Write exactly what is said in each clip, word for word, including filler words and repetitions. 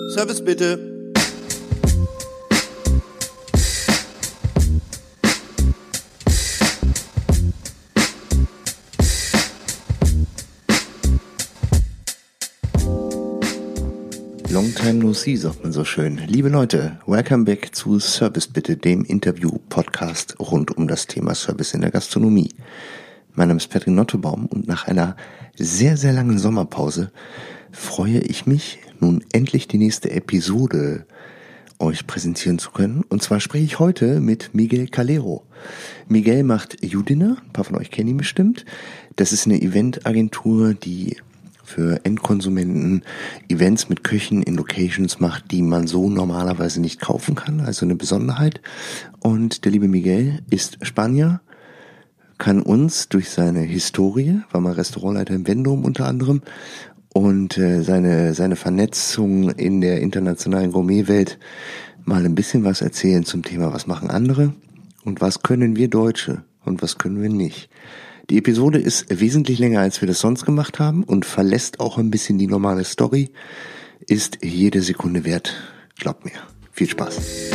Service bitte. Long time no see, sagt man so schön. Liebe Leute, welcome back zu Service bitte, dem Interview-Podcast rund um das Thema Service in der Gastronomie. Mein Name ist Patrick Nottebaum und nach einer sehr, sehr langen Sommerpause freue ich mich, nun endlich die nächste Episode euch präsentieren zu können. Und zwar spreche ich heute mit Miguel Calero. Miguel macht YouDinner, ein paar von euch kennen ihn bestimmt. Das ist eine Eventagentur, die für Endkonsumenten Events mit Köchen in Locations macht, die man so normalerweise nicht kaufen kann, also eine Besonderheit. Und der liebe Miguel ist Spanier, kann uns durch seine Historie, war mal Restaurantleiter im Vendôme unter anderem, und äh, seine seine Vernetzung in der internationalen Gourmetwelt mal ein bisschen was erzählen zum Thema, was machen andere und was können wir Deutsche und was können wir nicht. Die Episode ist wesentlich länger, als wir das sonst gemacht haben und verlässt auch ein bisschen die normale Story, ist jede Sekunde wert, glaubt mir. Viel Spaß.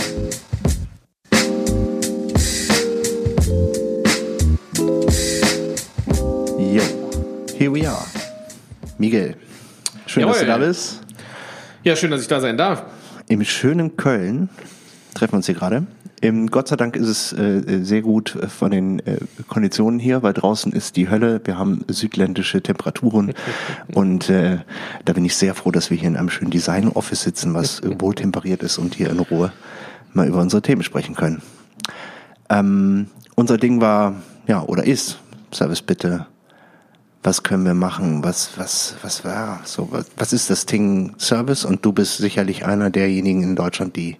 Yo, here we are. Miguel, schön, Jawohl. Dass du da bist. Ja, schön, dass ich da sein darf. Im schönen Köln treffen wir uns hier gerade. Ähm, Gott sei Dank ist es äh, sehr gut äh, von den äh, Konditionen hier, weil draußen ist die Hölle. Wir haben südländische Temperaturen und äh, da bin ich sehr froh, dass wir hier in einem schönen Design-Office sitzen, was äh, wohltemperiert ist und hier in Ruhe mal über unsere Themen sprechen können. Ähm, unser Ding war, ja, oder ist, Service bitte. Was können wir machen? Was, was, was war so? Was, was ist das Ding Service? Und du bist sicherlich einer derjenigen in Deutschland, die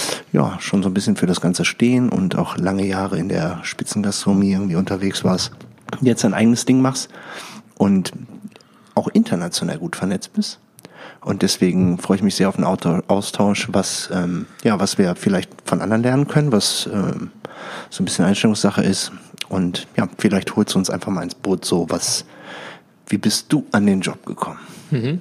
ja schon so ein bisschen für das Ganze stehen und auch lange Jahre in der Spitzengastronomie irgendwie unterwegs warst. Jetzt dein eigenes Ding machst und auch international gut vernetzt bist. Und deswegen freue ich mich sehr auf den Austausch, was ähm, ja, was wir vielleicht von anderen lernen können, was ähm, so ein bisschen Einstellungssache ist. Und ja, vielleicht holst du uns einfach mal ins Boot, so was. Wie bist du an den Job gekommen? Mhm.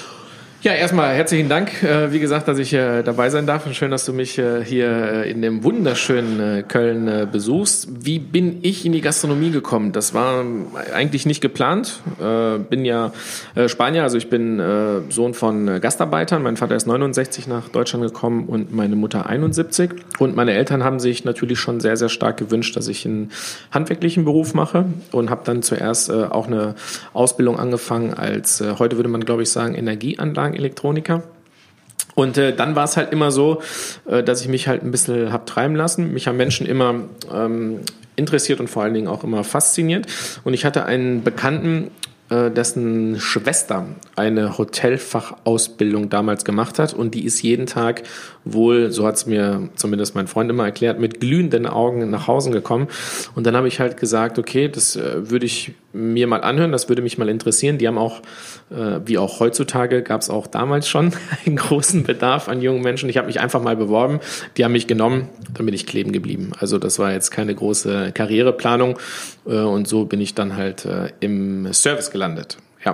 Ja, erstmal herzlichen Dank, äh, wie gesagt, dass ich äh, dabei sein darf und schön, dass du mich äh, hier äh, in dem wunderschönen äh, Köln äh, besuchst. Wie bin ich in die Gastronomie gekommen? Das war eigentlich nicht geplant. Äh, bin ja äh, Spanier, also ich bin äh, Sohn von äh, Gastarbeitern. Mein Vater ist neunundsechzig nach Deutschland gekommen und meine Mutter einundsiebzig. Und meine Eltern haben sich natürlich schon sehr, sehr stark gewünscht, dass ich einen handwerklichen Beruf mache und habe dann zuerst äh, auch eine Ausbildung angefangen als, äh, heute würde man glaube ich sagen, Energieanlagen Elektroniker. Und äh, dann war es halt immer so, äh, dass ich mich halt ein bisschen hab treiben lassen. Mich haben Menschen immer ähm, interessiert und vor allen Dingen auch immer fasziniert. Und ich hatte einen Bekannten, äh, dessen Schwester eine Hotelfachausbildung damals gemacht hat. Und die ist jeden Tag wohl, so hat es mir zumindest mein Freund immer erklärt, mit glühenden Augen nach Hause gekommen. Und dann habe ich halt gesagt, okay, das äh, würde ich mir mal anhören, das würde mich mal interessieren. Die haben auch, äh, wie auch heutzutage, gab es auch damals schon einen großen Bedarf an jungen Menschen. Ich habe mich einfach mal beworben, die haben mich genommen, dann bin ich kleben geblieben. Also das war jetzt keine große Karriereplanung äh, und so bin ich dann halt äh, im Service gelandet. Ja.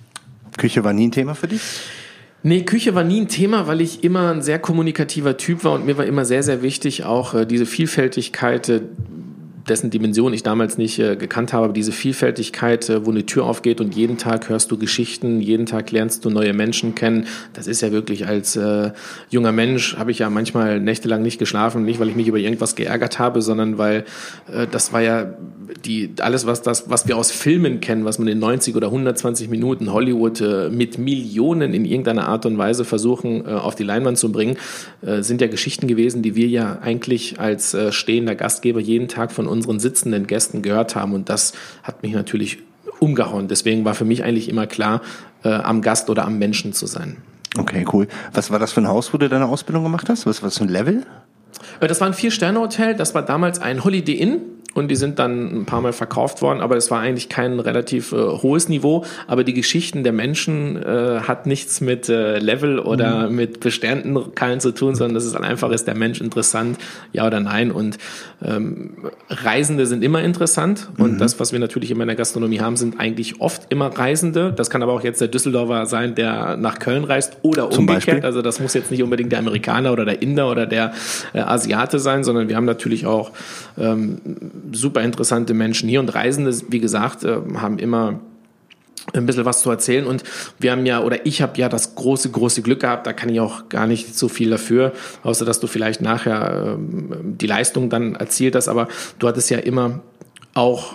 Küche war nie ein Thema für dich? Nee, Küche war nie ein Thema, weil ich immer ein sehr kommunikativer Typ war und mir war immer sehr, sehr wichtig, auch äh, diese Vielfältigkeit, äh, dessen Dimension ich damals nicht äh, gekannt habe, aber diese Vielfältigkeit, äh, wo eine Tür aufgeht und jeden Tag hörst du Geschichten, jeden Tag lernst du neue Menschen kennen. Das ist ja wirklich als äh, junger Mensch, habe ich ja manchmal nächtelang nicht geschlafen, nicht weil ich mich über irgendwas geärgert habe, sondern weil äh, das war ja die alles, was das, was wir aus Filmen kennen, was man in neunzig oder hundertzwanzig Minuten Hollywood äh, mit Millionen in irgendeiner Art und Weise versuchen, äh, auf die Leinwand zu bringen, äh, sind ja Geschichten gewesen, die wir ja eigentlich als äh, stehender Gastgeber jeden Tag von unseren sitzenden Gästen gehört haben. Und das hat mich natürlich umgehauen. Deswegen war für mich eigentlich immer klar, äh, am Gast oder am Menschen zu sein. Okay, cool. Was war das für ein Haus, wo du deine Ausbildung gemacht hast? Was war das für ein Level? Das war ein Vier-Sterne-Hotel. Das war damals ein Holiday Inn. und die sind dann ein paar Mal verkauft worden, aber es war eigentlich kein relativ äh, hohes Niveau, aber die Geschichten der Menschen äh, hat nichts mit äh, Level oder mhm. mit Bestandteilen zu tun, sondern das ist einfach, ist der Mensch interessant, ja oder nein, und ähm, Reisende sind immer interessant und mhm. das, was wir natürlich immer in der Gastronomie haben, sind eigentlich oft immer Reisende, das kann aber auch jetzt der Düsseldorfer sein, der nach Köln reist oder Zum umgekehrt, Beispiel? Also das muss jetzt nicht unbedingt der Amerikaner oder der Inder oder der äh, Asiate sein, sondern wir haben natürlich auch ähm, super interessante Menschen hier und Reisende, wie gesagt, äh, haben immer ein bisschen was zu erzählen und wir haben ja, oder ich habe ja das große, große Glück gehabt, da kann ich auch gar nicht so viel dafür, außer dass du vielleicht nachher ähm, die Leistung dann erzielt hast, aber du hattest ja immer auch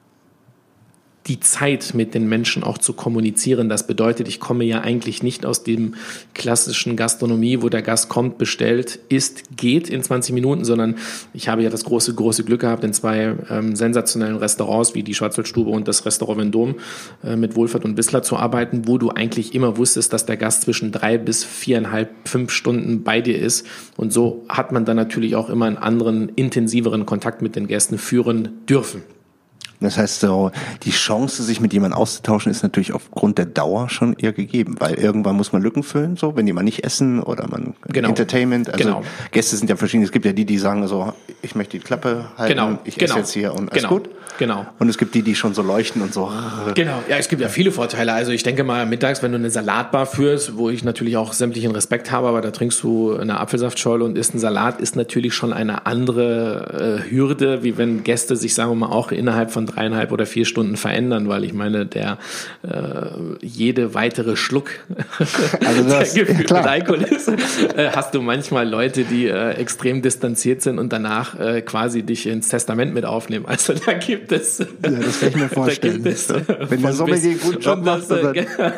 die Zeit mit den Menschen auch zu kommunizieren. Das bedeutet, ich komme ja eigentlich nicht aus dem klassischen Gastronomie, wo der Gast kommt, bestellt, isst, geht in zwanzig Minuten, sondern ich habe ja das große, große Glück gehabt, in zwei ähm, sensationellen Restaurants wie die Schwarzwaldstube und das Restaurant Vendôme äh, mit Wohlfahrt und Wissler zu arbeiten, wo du eigentlich immer wusstest, dass der Gast zwischen drei bis viereinhalb, fünf Stunden bei dir ist. Und so hat man dann natürlich auch immer einen anderen, intensiveren Kontakt mit den Gästen führen dürfen. Das heißt, so die Chance, sich mit jemandem auszutauschen, ist natürlich aufgrund der Dauer schon eher gegeben, weil irgendwann muss man Lücken füllen, so wenn jemand nicht essen oder man genau. Entertainment. Also genau. Gäste sind ja verschieden. Es gibt ja die, die sagen so, ich möchte die Klappe halten, genau. ich genau. esse jetzt hier und alles genau. gut. Genau. Und es gibt die, die schon so leuchten und so. Genau, ja, es gibt ja viele Vorteile. Also ich denke mal, mittags, wenn du eine Salatbar führst, wo ich natürlich auch sämtlichen Respekt habe, aber da trinkst du eine Apfelsaftschorle und isst einen Salat, ist natürlich schon eine andere äh, Hürde, wie wenn Gäste sich, sagen wir mal, auch innerhalb von dreieinhalb oder vier Stunden verändern, weil ich meine, der äh, jede weitere Schluck also das, der gefüllt ja, mit Alkohol ist, äh, hast du manchmal Leute, die äh, extrem distanziert sind und danach äh, quasi dich ins Testament mit aufnehmen. Also da gibt es... Ja, das kann ich mir vorstellen. Es, wenn der Sommelier einen guten Job macht, dann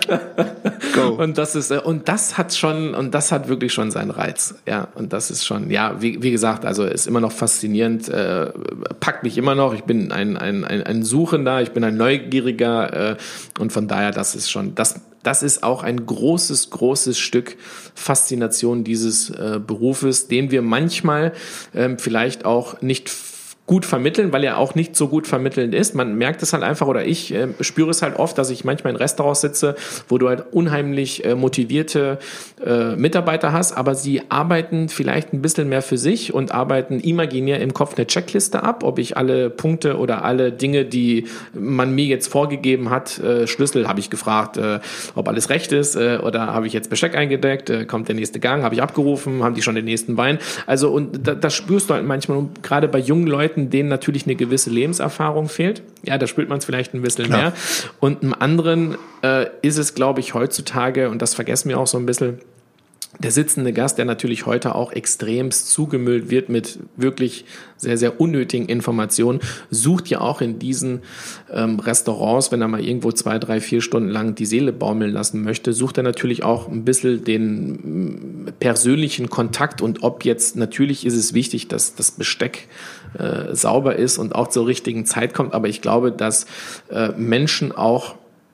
go. Und das ist, und das hat schon, und das hat wirklich schon seinen Reiz. Ja, und das ist schon, ja, wie, wie gesagt, also ist immer noch faszinierend, äh, packt mich immer noch. Ich bin ein, ein, ein, ein Suchender, ich bin ein Neugieriger, äh, und von daher, das ist schon, das, das ist auch ein großes, großes Stück Faszination dieses äh, Berufes, den wir manchmal äh, vielleicht auch nicht gut vermitteln, weil er auch nicht so gut vermittelnd ist. Man merkt es halt einfach, oder ich äh, spüre es halt oft, dass ich manchmal in Restaurants sitze, wo du halt unheimlich äh, motivierte äh, Mitarbeiter hast, aber sie arbeiten vielleicht ein bisschen mehr für sich und arbeiten imaginär im Kopf eine Checkliste ab, ob ich alle Punkte oder alle Dinge, die man mir jetzt vorgegeben hat, äh, Schlüssel habe ich gefragt, äh, ob alles recht ist, äh, oder habe ich jetzt Besteck eingedeckt, äh, kommt der nächste Gang, habe ich abgerufen, haben die schon den nächsten Wein. Also und da, das spürst du halt manchmal, und gerade bei jungen Leuten, denen natürlich eine gewisse Lebenserfahrung fehlt. Ja, da spürt man es vielleicht ein bisschen Klar. mehr. Und im anderen äh, ist es, glaube ich, heutzutage, und das vergessen wir auch so ein bisschen, der sitzende Gast, der natürlich heute auch extremst zugemüllt wird mit wirklich sehr, sehr unnötigen Informationen, sucht ja auch in diesen ähm, Restaurants, wenn er mal irgendwo zwei, drei, vier Stunden lang die Seele baumeln lassen möchte, sucht er natürlich auch ein bisschen den äh, persönlichen Kontakt. Und ob jetzt, natürlich ist es wichtig, dass das Besteck äh, sauber ist und auch zur richtigen Zeit kommt, aber ich glaube, dass äh, Menschen auch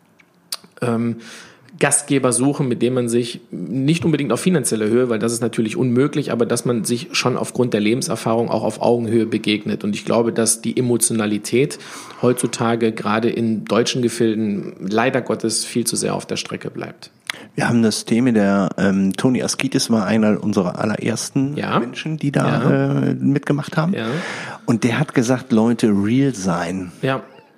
ähm, Gastgeber suchen, mit dem man sich nicht unbedingt auf finanzielle Höhe, weil das ist natürlich unmöglich, aber dass man sich schon aufgrund der Lebenserfahrung auch auf Augenhöhe begegnet. Und ich glaube, dass die Emotionalität heutzutage gerade in deutschen Gefilden leider Gottes viel zu sehr auf der Strecke bleibt. Wir haben das Thema, der ähm, Toni Askitis war einer unserer allerersten ja. Menschen, die da ja. äh, mitgemacht haben. Ja. Und der hat gesagt, Leute, real sein. Ja.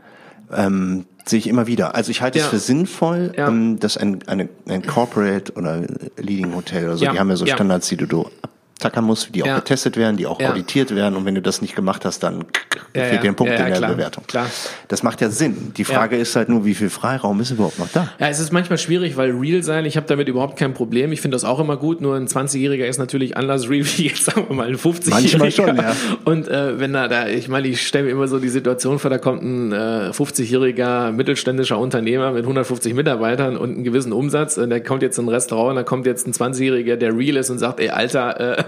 Ähm, sehe ich immer wieder. Also ich halte ja. es für sinnvoll, ja. ähm, dass ein, eine, ein Corporate oder Leading Hotel oder so, ja. die haben ja so ja. Standards, die du, du abtackern musst, die auch ja. getestet werden, die auch ja. auditiert werden, und wenn du das nicht gemacht hast, dann ja, fehlt ja. dir ein Punkt ja, ja, in der klar. Bewertung. Klar. Das macht ja Sinn. Die Frage ja. ist halt nur, wie viel Freiraum ist überhaupt noch da? Ja, es ist manchmal schwierig, weil real sein, ich habe damit überhaupt kein Problem. Ich finde das auch immer gut, nur ein zwanzigjähriger ist natürlich anders real wie jetzt, sagen wir mal, ein fünfzigjähriger. Manchmal schon, ja. Und äh, wenn da, da ich meine, ich stelle mir immer so die Situation vor, da kommt ein äh, fünfzigjähriger mittelständischer Unternehmer mit hundertfünfzig Mitarbeitern und einen gewissen Umsatz, und der kommt jetzt in ein Restaurant und da kommt jetzt ein zwanzigjähriger, der real ist und sagt, ey Alter, äh,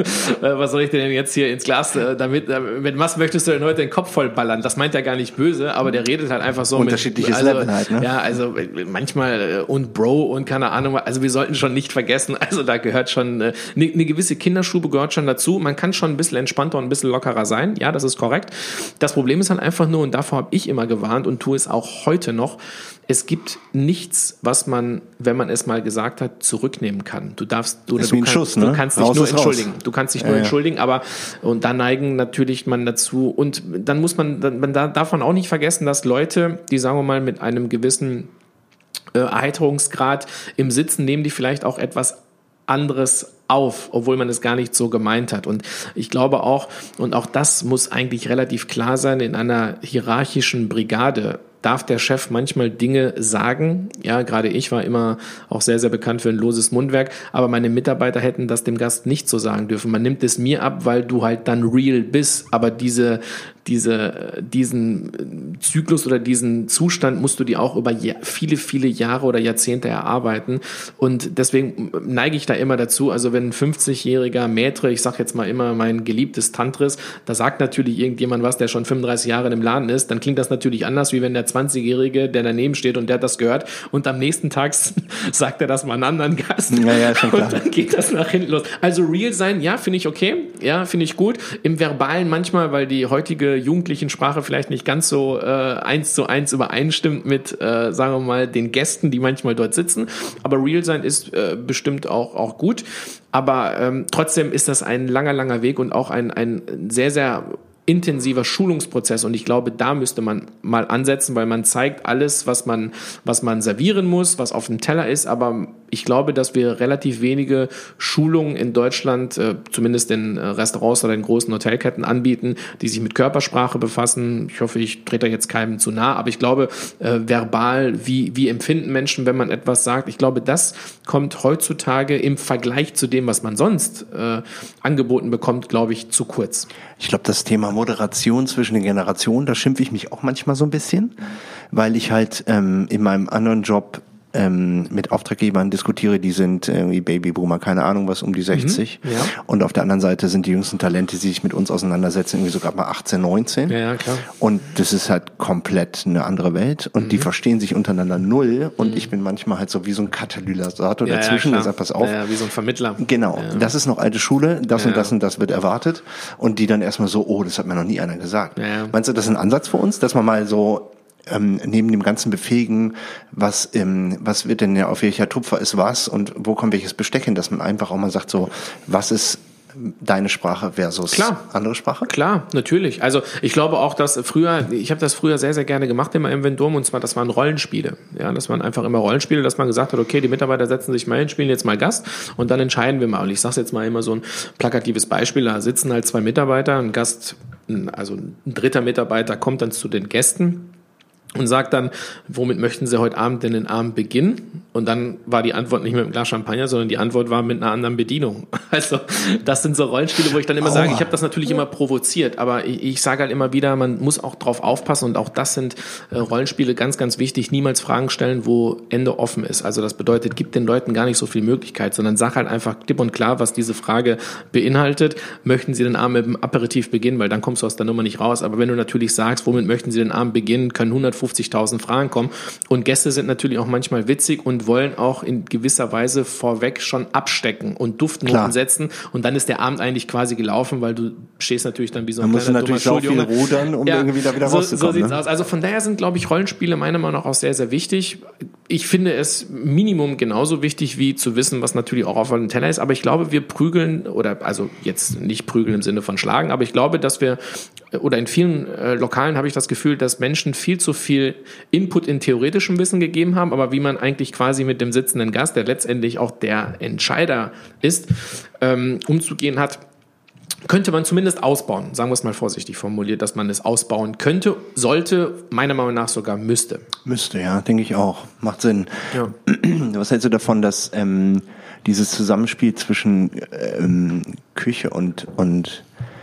was soll ich denn jetzt hier ins Glas, äh, damit, äh, mit was möchtest du denn heute den Kopf voll ballern? Das meint er gar nicht böse, aber der redet halt einfach so unterschiedliches mit, also, Level halt, ne? Ja, also manchmal äh, und Bro und keine Ahnung, also wir sollten schon nicht vergessen, also da gehört schon, eine äh, ne gewisse Kinderstube gehört schon dazu. Man kann schon ein bisschen entspannter und ein bisschen lockerer sein, ja, das ist korrekt. Das Problem ist dann einfach nur, und davor habe ich immer gewarnt und tue es auch heute noch, es gibt nichts, was man, wenn man es mal gesagt hat, zurücknehmen kann. Du darfst, du, ist du, wie ein kann, Schuss, ne? du kannst dich raus nur ist entschuldigen. Raus. Du kannst dich ja, nur ja. entschuldigen, aber und da neigen natürlich man dazu und dann muss man, dann, man darf man auch nicht vergessen, dass Leute, die sagen wir mal mit einem gewissen äh, Erheiterungsgrad im Sitzen nehmen, die vielleicht auch etwas anderes auf, obwohl man es gar nicht so gemeint hat. Und ich glaube auch, und auch das muss eigentlich relativ klar sein, in einer hierarchischen Brigade darf der Chef manchmal Dinge sagen. Ja, gerade ich war immer auch sehr, sehr bekannt für ein loses Mundwerk, aber meine Mitarbeiter hätten das dem Gast nicht so sagen dürfen. Man nimmt es mir ab, weil du halt dann real bist, aber diese, diese, diesen Zyklus oder diesen Zustand musst du dir auch über viele, viele Jahre oder Jahrzehnte erarbeiten und deswegen neige ich da immer dazu, also wenn ein fünfzigjähriger Maître, ich sag jetzt mal immer mein geliebtes Tantris, da sagt natürlich irgendjemand was, der schon fünfunddreißig Jahre im Laden ist, dann klingt das natürlich anders, wie wenn der zwanzigjährige, der daneben steht und der hat das gehört und am nächsten Tag sagt er das mal einem anderen Gast ja, ja, schon klar. Und dann geht das nach hinten los. Also real sein, ja, finde ich okay, ja, finde ich gut. Im Verbalen manchmal, weil die heutige jugendlichen Sprache vielleicht nicht ganz so äh, eins zu eins übereinstimmt mit, äh, sagen wir mal, den Gästen, die manchmal dort sitzen. Aber real sein ist äh, bestimmt auch, auch gut. Aber ähm, trotzdem ist das ein langer, langer Weg und auch ein, ein sehr, sehr intensiver Schulungsprozess und ich glaube, da müsste man mal ansetzen, weil man zeigt alles, was man, was man servieren muss, was auf dem Teller ist, aber ich glaube, dass wir relativ wenige Schulungen in Deutschland, äh, zumindest in äh, Restaurants oder in großen Hotelketten anbieten, die sich mit Körpersprache befassen. Ich hoffe, ich trete da jetzt keinem zu nah, aber ich glaube, äh, verbal, wie, wie empfinden Menschen, wenn man etwas sagt, ich glaube, das kommt heutzutage im Vergleich zu dem, was man sonst äh, angeboten bekommt, glaube ich, zu kurz. Ich glaube, das Thema Moderation zwischen den Generationen, da schimpfe ich mich auch manchmal so ein bisschen, weil ich halt ähm, in meinem anderen Job ähm, mit Auftraggebern diskutiere, die sind irgendwie Babyboomer, keine Ahnung was, um die sechzig. Mhm, ja. Und auf der anderen Seite sind die jüngsten Talente, die sich mit uns auseinandersetzen, irgendwie sogar mal achtzehn, neunzehn. Ja, ja, klar. Und das ist halt komplett eine andere Welt und mhm. die verstehen sich untereinander null und mhm. ich bin manchmal halt so wie so ein Katalysator ja, dazwischen, ja, der sagt, pass auf. Ja, ja, wie so ein Vermittler. Genau, ja. Das ist noch alte Schule, das ja. und das und das wird erwartet und die dann erstmal so, oh, das hat mir noch nie einer gesagt. Ja. Meinst du, das ist ein Ansatz für uns, dass man mal so ähm, neben dem ganzen Befähigen, was ähm, was wird denn ja, auf welcher Tupfer ist was und wo kommt welches Besteck hin, dass man einfach auch mal sagt so, was ist deine Sprache versus Klar. andere Sprache? Klar, natürlich. Also ich glaube auch, dass früher, ich habe das früher sehr, sehr gerne gemacht immer im Vendôme und zwar, das waren Rollenspiele. Ja, das waren einfach immer Rollenspiele, dass man gesagt hat, okay, die Mitarbeiter setzen sich mal hin, spielen jetzt mal Gast und dann entscheiden wir mal. Und ich sage jetzt mal immer so ein plakatives Beispiel, da sitzen halt zwei Mitarbeiter, ein Gast, also ein dritter Mitarbeiter kommt dann zu den Gästen und sagt dann, womit möchten Sie heute Abend denn den Abend beginnen? Und dann war die Antwort nicht mit einem Glas Champagner, sondern die Antwort war mit einer anderen Bedienung. Also das sind so Rollenspiele, wo ich dann immer Aua. sage, ich habe das natürlich immer provoziert, aber ich, ich sage halt immer wieder, man muss auch drauf aufpassen und auch das sind äh, Rollenspiele ganz, ganz wichtig, niemals Fragen stellen, wo Ende offen ist. Also das bedeutet, gib den Leuten gar nicht so viel Möglichkeit, sondern sag halt einfach klipp und klar, was diese Frage beinhaltet. Möchten Sie den Abend mit dem Aperitif beginnen, weil dann kommst du aus der Nummer nicht raus. Aber wenn du natürlich sagst, womit möchten Sie den Abend beginnen, können hundertfünfzigtausend Fragen kommen. Und Gäste sind natürlich auch manchmal witzig und wollen auch in gewisser Weise vorweg schon abstecken und Duftnoten setzen. Und dann ist der Abend eigentlich quasi gelaufen, weil du stehst natürlich dann wie so ein dann kleiner musst du natürlich auch viel rudern, um ja, irgendwie da wieder so, rauszukommen. So sieht's ne? aus. Also von daher sind, glaube ich, Rollenspiele meiner Meinung nach auch sehr, sehr wichtig. Ich finde es Minimum genauso wichtig, wie zu wissen, was natürlich auch auf einem Teller ist. Aber ich glaube, wir prügeln, oder also jetzt nicht prügeln im Sinne von schlagen, aber ich glaube, dass wir, oder in vielen äh, Lokalen habe ich das Gefühl, dass Menschen viel zu viel Input in theoretischem Wissen gegeben haben, aber wie man eigentlich quasi mit dem sitzenden Gast, der letztendlich auch der Entscheider ist, ähm, umzugehen hat, könnte man zumindest ausbauen, sagen wir es mal vorsichtig formuliert, dass man es ausbauen könnte, sollte, meiner Meinung nach sogar müsste. Müsste, ja, denke ich auch. Macht Sinn. Ja. Was hältst du davon, dass ähm, dieses Zusammenspiel zwischen ähm, Küche und, und,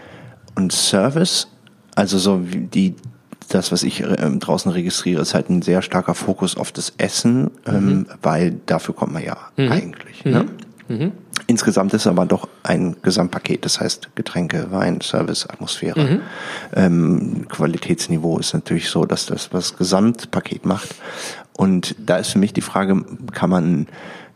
und Service, also so wie die das, was ich ähm, draußen registriere, ist halt ein sehr starker Fokus auf das Essen, ähm, mhm. weil dafür kommt man ja mhm. eigentlich. Mhm. Ne? Mhm. Insgesamt ist aber doch ein Gesamtpaket, das heißt Getränke, Wein, Service, Atmosphäre. Mhm. Ähm, Qualitätsniveau ist natürlich so, dass das was Gesamtpaket macht. Und da ist für mich die Frage, kann man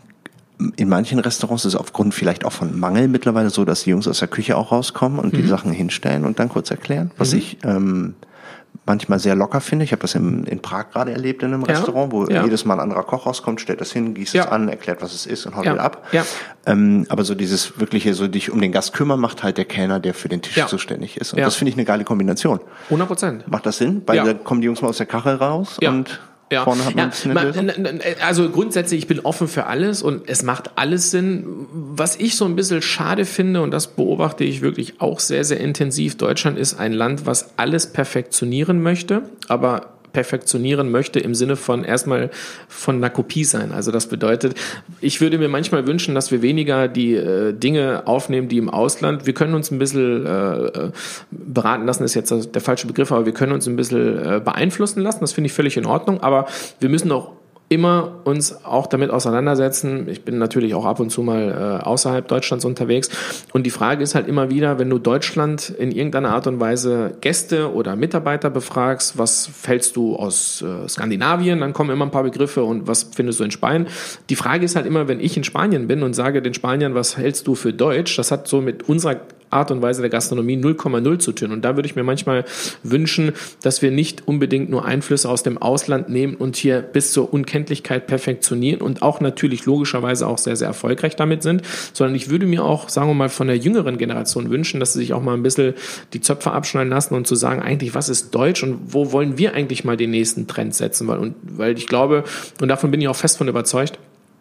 in manchen Restaurants ist es aufgrund vielleicht auch von Mangel mittlerweile so, dass die Jungs aus der Küche auch rauskommen und mhm. die Sachen hinstellen und dann kurz erklären, was mhm. ich ähm, manchmal sehr locker finde. Ich habe das in, in Prag gerade erlebt in einem ja. Restaurant, wo ja. jedes Mal ein anderer Koch rauskommt, stellt das hin, gießt ja. es an, erklärt, was es ist und haut ja. wieder ab. Ja. Ähm, aber so dieses wirkliche, so dich um den Gast kümmern, macht halt der Kellner, der für den Tisch ja. zuständig ist. Und ja. das finde ich eine geile Kombination. hundert Prozent. Macht das Sinn? Beide ja. kommen die Jungs mal aus der Kachel raus ja. und Ja, vorne hat man ja, man, also grundsätzlich, ich bin offen für alles und es macht alles Sinn. Was ich so ein bisschen schade finde, und das beobachte ich wirklich auch sehr, sehr intensiv, Deutschland ist ein Land, was alles perfektionieren möchte, aber perfektionieren möchte im Sinne von erstmal von einer Kopie sein. Also das bedeutet, ich würde mir manchmal wünschen, dass wir weniger die äh, Dinge aufnehmen, die im Ausland, wir können uns ein bisschen äh, beraten lassen, ist jetzt der falsche Begriff, aber wir können uns ein bisschen äh, beeinflussen lassen, das finde ich völlig in Ordnung, aber wir müssen auch immer uns auch damit auseinandersetzen. Ich bin natürlich auch ab und zu mal äh, außerhalb Deutschlands unterwegs. Und die Frage ist halt immer wieder, wenn du Deutschland in irgendeiner Art und Weise Gäste oder Mitarbeiter befragst, was fällst du aus äh, Skandinavien? Dann kommen immer ein paar Begriffe und was findest du in Spanien? Die Frage ist halt immer, wenn ich in Spanien bin und sage den Spaniern, was hältst du für Deutsch? Das hat so mit unserer Art und Weise der Gastronomie null Komma null zu tun. Und da würde ich mir manchmal wünschen, dass wir nicht unbedingt nur Einflüsse aus dem Ausland nehmen und hier bis zur Unkenntlichkeit perfektionieren und auch natürlich logischerweise auch sehr, sehr erfolgreich damit sind, sondern ich würde mir auch, sagen wir mal, von der jüngeren Generation wünschen, dass sie sich auch mal ein bisschen die Zöpfe abschneiden lassen und zu sagen, eigentlich, was ist Deutsch und wo wollen wir eigentlich mal den nächsten Trend setzen? Weil, und, weil ich glaube, und davon bin ich auch fest von überzeugt,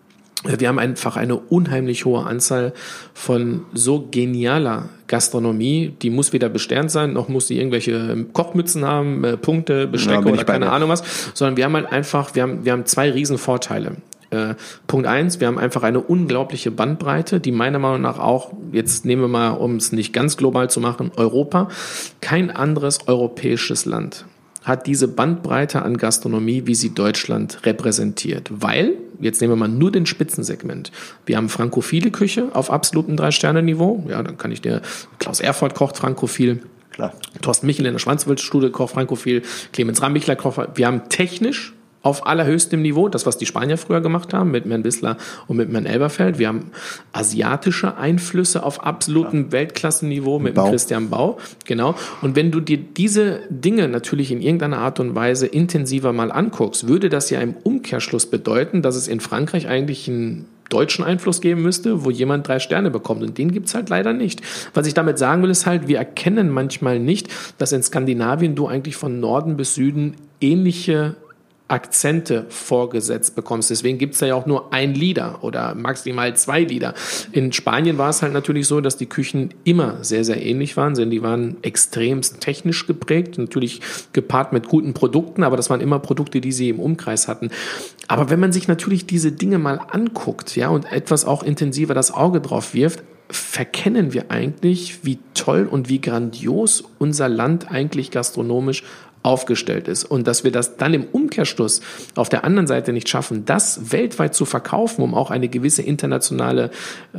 wir haben einfach eine unheimlich hohe Anzahl von so genialer Gastronomie, die muss weder besternt sein, noch muss sie irgendwelche Kochmützen haben, äh, Punkte, Bestecke ja, oder keine dir. Ahnung was, sondern wir haben halt einfach, wir haben, wir haben zwei Riesenvorteile. Äh, Punkt eins, wir haben einfach eine unglaubliche Bandbreite, die meiner Meinung nach auch, jetzt nehmen wir mal, um es nicht ganz global zu machen, Europa, kein anderes europäisches Land hat diese Bandbreite an Gastronomie, wie sie Deutschland repräsentiert. Weil, jetzt nehmen wir mal nur den Spitzensegment. Wir haben frankophile Küche auf absolutem Drei-Sterne-Niveau. Ja, dann kann ich dir, Klaus Erfurt kocht frankophil. Klar. Thorsten Michel in der Schwanzwildstudie kocht frankophil. Clemens Rambichler kocht. Wir haben technisch auf allerhöchstem Niveau, das, was die Spanier früher gemacht haben, mit Herrn Wissler und mit Herrn Elberfeld. Wir haben asiatische Einflüsse auf absolutem ja. Weltklassenniveau mit Bau. Christian Bau. Genau. Und wenn du dir diese Dinge natürlich in irgendeiner Art und Weise intensiver mal anguckst, würde das ja im Umkehrschluss bedeuten, dass es in Frankreich eigentlich einen deutschen Einfluss geben müsste, wo jemand drei Sterne bekommt. Und den gibt's halt leider nicht. Was ich damit sagen will, ist halt, wir erkennen manchmal nicht, dass in Skandinavien du eigentlich von Norden bis Süden ähnliche Akzente vorgesetzt bekommst. Deswegen gibt's da ja auch nur ein Lieder oder maximal zwei Lieder. In Spanien war es halt natürlich so, dass die Küchen immer sehr, sehr ähnlich waren, denn die waren extremst technisch geprägt, natürlich gepaart mit guten Produkten, aber das waren immer Produkte, die sie im Umkreis hatten. Aber wenn man sich natürlich diese Dinge mal anguckt, ja, und etwas auch intensiver das Auge drauf wirft, verkennen wir eigentlich, wie toll und wie grandios unser Land eigentlich gastronomisch aufgestellt ist und dass wir das dann im Umkehrschluss auf der anderen Seite nicht schaffen, das weltweit zu verkaufen, um auch eine gewisse internationale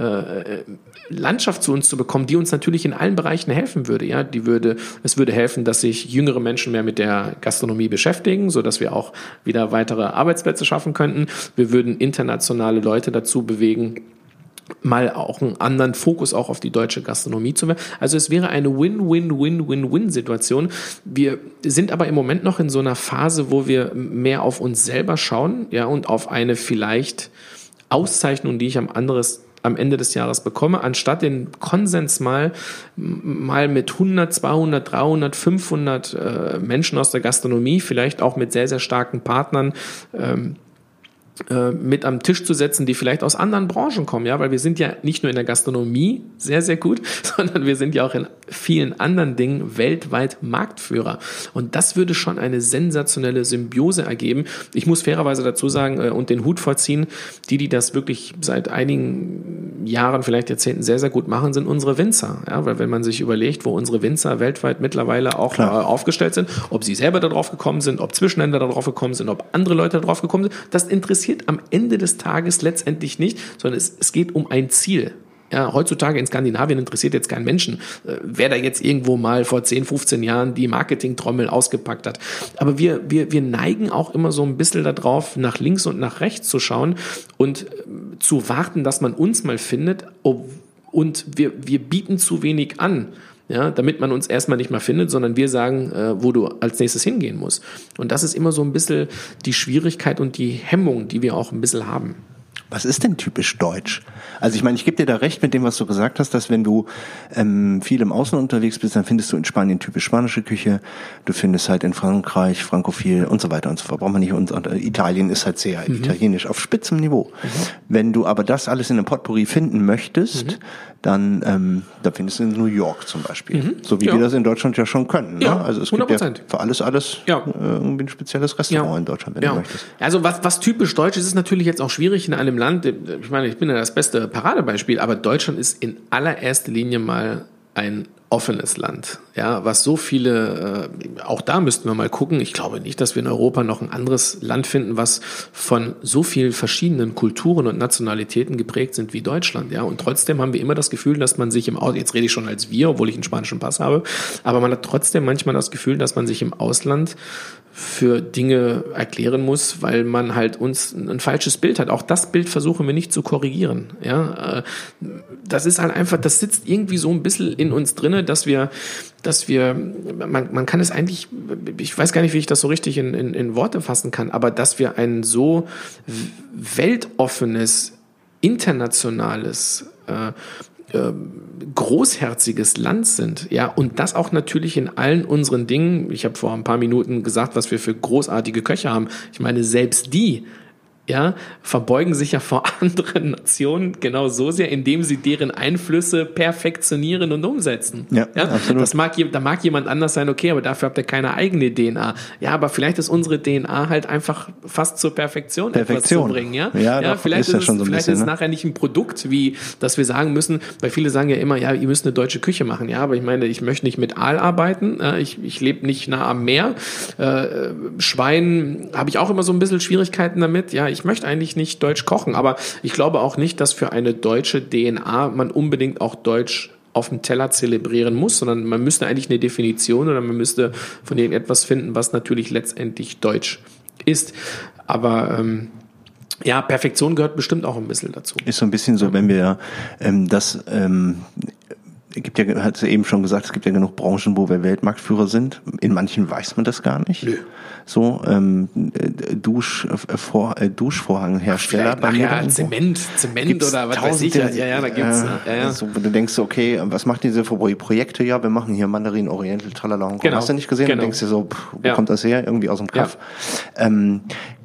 äh, Landschaft zu uns zu bekommen, die uns natürlich in allen Bereichen helfen würde. Ja, die würde, es würde helfen, dass sich jüngere Menschen mehr mit der Gastronomie beschäftigen, so dass wir auch wieder weitere Arbeitsplätze schaffen könnten. Wir würden internationale Leute dazu bewegen, mal auch einen anderen Fokus auch auf die deutsche Gastronomie zu werfen. Also es wäre eine Win-Win-Win-Win-Win-Situation. Wir sind aber im Moment noch in so einer Phase, wo wir mehr auf uns selber schauen, ja, und auf eine vielleicht Auszeichnung, die ich am anderes am Ende des Jahres bekomme, anstatt den Konsens mal, mal mit hundert, zweihundert, dreihundert, fünfhundert äh, Menschen aus der Gastronomie, vielleicht auch mit sehr, sehr starken Partnern, ähm, mit am Tisch zu setzen, die vielleicht aus anderen Branchen kommen, ja, weil wir sind ja nicht nur in der Gastronomie sehr, sehr gut, sondern wir sind ja auch in vielen anderen Dingen weltweit Marktführer. Und das würde schon eine sensationelle Symbiose ergeben. Ich muss fairerweise dazu sagen und den Hut vorziehen, die, die das wirklich seit einigen Jahren, vielleicht Jahrzehnten sehr, sehr gut machen, sind unsere Winzer. Ja, weil wenn man sich überlegt, wo unsere Winzer weltweit mittlerweile auch Klar. aufgestellt sind, ob sie selber da drauf gekommen sind, ob Zwischenhändler da drauf gekommen sind, ob andere Leute da drauf gekommen sind, das interessiert interessiert am Ende des Tages letztendlich nicht, sondern es, es geht um ein Ziel. Ja, heutzutage in Skandinavien interessiert jetzt keinen Menschen, äh, wer da jetzt irgendwo mal vor zehn, fünfzehn Jahren die Marketingtrommel ausgepackt hat. Aber wir, wir, wir neigen auch immer so ein bisschen darauf, nach links und nach rechts zu schauen und äh, zu warten, dass man uns mal findet. Ob, und wir, wir bieten zu wenig an, ja, damit man uns erstmal nicht mal findet, sondern wir sagen, äh, wo du als nächstes hingehen musst. Und das ist immer so ein bisschen die Schwierigkeit und die Hemmung, die wir auch ein bisschen haben. Was ist denn typisch deutsch? Also ich meine, ich gebe dir da recht mit dem, was du gesagt hast, dass wenn du ähm, viel im Ausland unterwegs bist, dann findest du in Spanien typisch spanische Küche, du findest halt in Frankreich frankophil und so weiter und so fort. Braucht man nicht. Und, und Italien ist halt sehr mhm. italienisch auf spitzem Niveau. Mhm. Wenn du aber das alles in einem Potpourri finden möchtest, mhm. dann ähm, da findest du in New York zum Beispiel. Mhm. So wie ja. wir das in Deutschland ja schon können. Ja, ne? Also es hundert Prozent. gibt ja für alles, alles ja. äh, irgendwie ein spezielles Restaurant ja. in Deutschland, wenn ja. du möchtest. Also was, was typisch deutsch ist, ist natürlich jetzt auch schwierig in einem Land. Ich meine, ich bin ja das beste Paradebeispiel, aber Deutschland ist in allererster Linie mal ein offenes Land, ja, was so viele, äh, auch da müssten wir mal gucken. Ich glaube nicht, dass wir in Europa noch ein anderes Land finden, was von so vielen verschiedenen Kulturen und Nationalitäten geprägt sind wie Deutschland, ja. Und trotzdem haben wir immer das Gefühl, dass man sich im Ausland, jetzt rede ich schon als wir, obwohl ich einen spanischen Pass habe, aber man hat trotzdem manchmal das Gefühl, dass man sich im Ausland für Dinge erklären muss, weil man halt uns ein falsches Bild hat. Auch das Bild versuchen wir nicht zu korrigieren. Ja, das ist halt einfach, das sitzt irgendwie so ein bisschen in uns drinne, dass wir, dass wir, man, man kann es eigentlich, ich weiß gar nicht, wie ich das so richtig in, in, in Worte fassen kann, aber dass wir ein so weltoffenes, internationales, äh, großherziges Land sind, ja, und das auch natürlich in allen unseren Dingen. Ich habe vor ein paar Minuten gesagt, was wir für großartige Köche haben. Ich meine, selbst die, ja, verbeugen sich ja vor anderen Nationen genau so sehr, indem sie deren Einflüsse perfektionieren und umsetzen. Ja, ja? Absolut. Das mag, da mag jemand anders sein, okay, aber dafür habt ihr keine eigene D N A. Ja, aber vielleicht ist unsere D N A halt einfach fast zur Perfektion, Perfektion. etwas zu bringen. Ja, ja, ja doch, vielleicht ist, ist, ja es, schon so ein vielleicht bisschen, ist es ne? nachher nicht ein Produkt, wie dass wir sagen müssen, weil viele sagen ja immer, ja, ihr müsst eine deutsche Küche machen. Ja, aber ich meine, ich möchte nicht mit Aal arbeiten. Ich, ich lebe nicht nah am Meer. Äh, Schwein habe ich auch immer so ein bisschen Schwierigkeiten damit. Ja, ich möchte eigentlich nicht deutsch kochen, aber ich glaube auch nicht, dass für eine deutsche D N A man unbedingt auch Deutsch auf dem Teller zelebrieren muss, sondern man müsste eigentlich eine Definition oder man müsste von denen etwas finden, was natürlich letztendlich deutsch ist. Aber ähm, ja, Perfektion gehört bestimmt auch ein bisschen dazu. Ist so ein bisschen so, wenn wir ähm, das ähm, gibt ja, hat sie eben schon gesagt, es gibt ja genug Branchen, wo wir Weltmarktführer sind. In manchen weiß man das gar nicht. Nö. So, ähm, Dusch, äh, Vor, äh, Duschvorhanghersteller. Ach, ja, Zement, Zement oder was weiß ich. Ja, ja, da gibt's. Äh, ja, ja. So, wo du denkst, okay, was macht diese Projekte? Ja, wir machen hier Mandarin Oriental, tralala und genau. Hast du nicht gesehen? Genau. Und denkst dir so, pff, wo ja. kommt das her? Irgendwie aus dem Kaff. Ja. Ähm,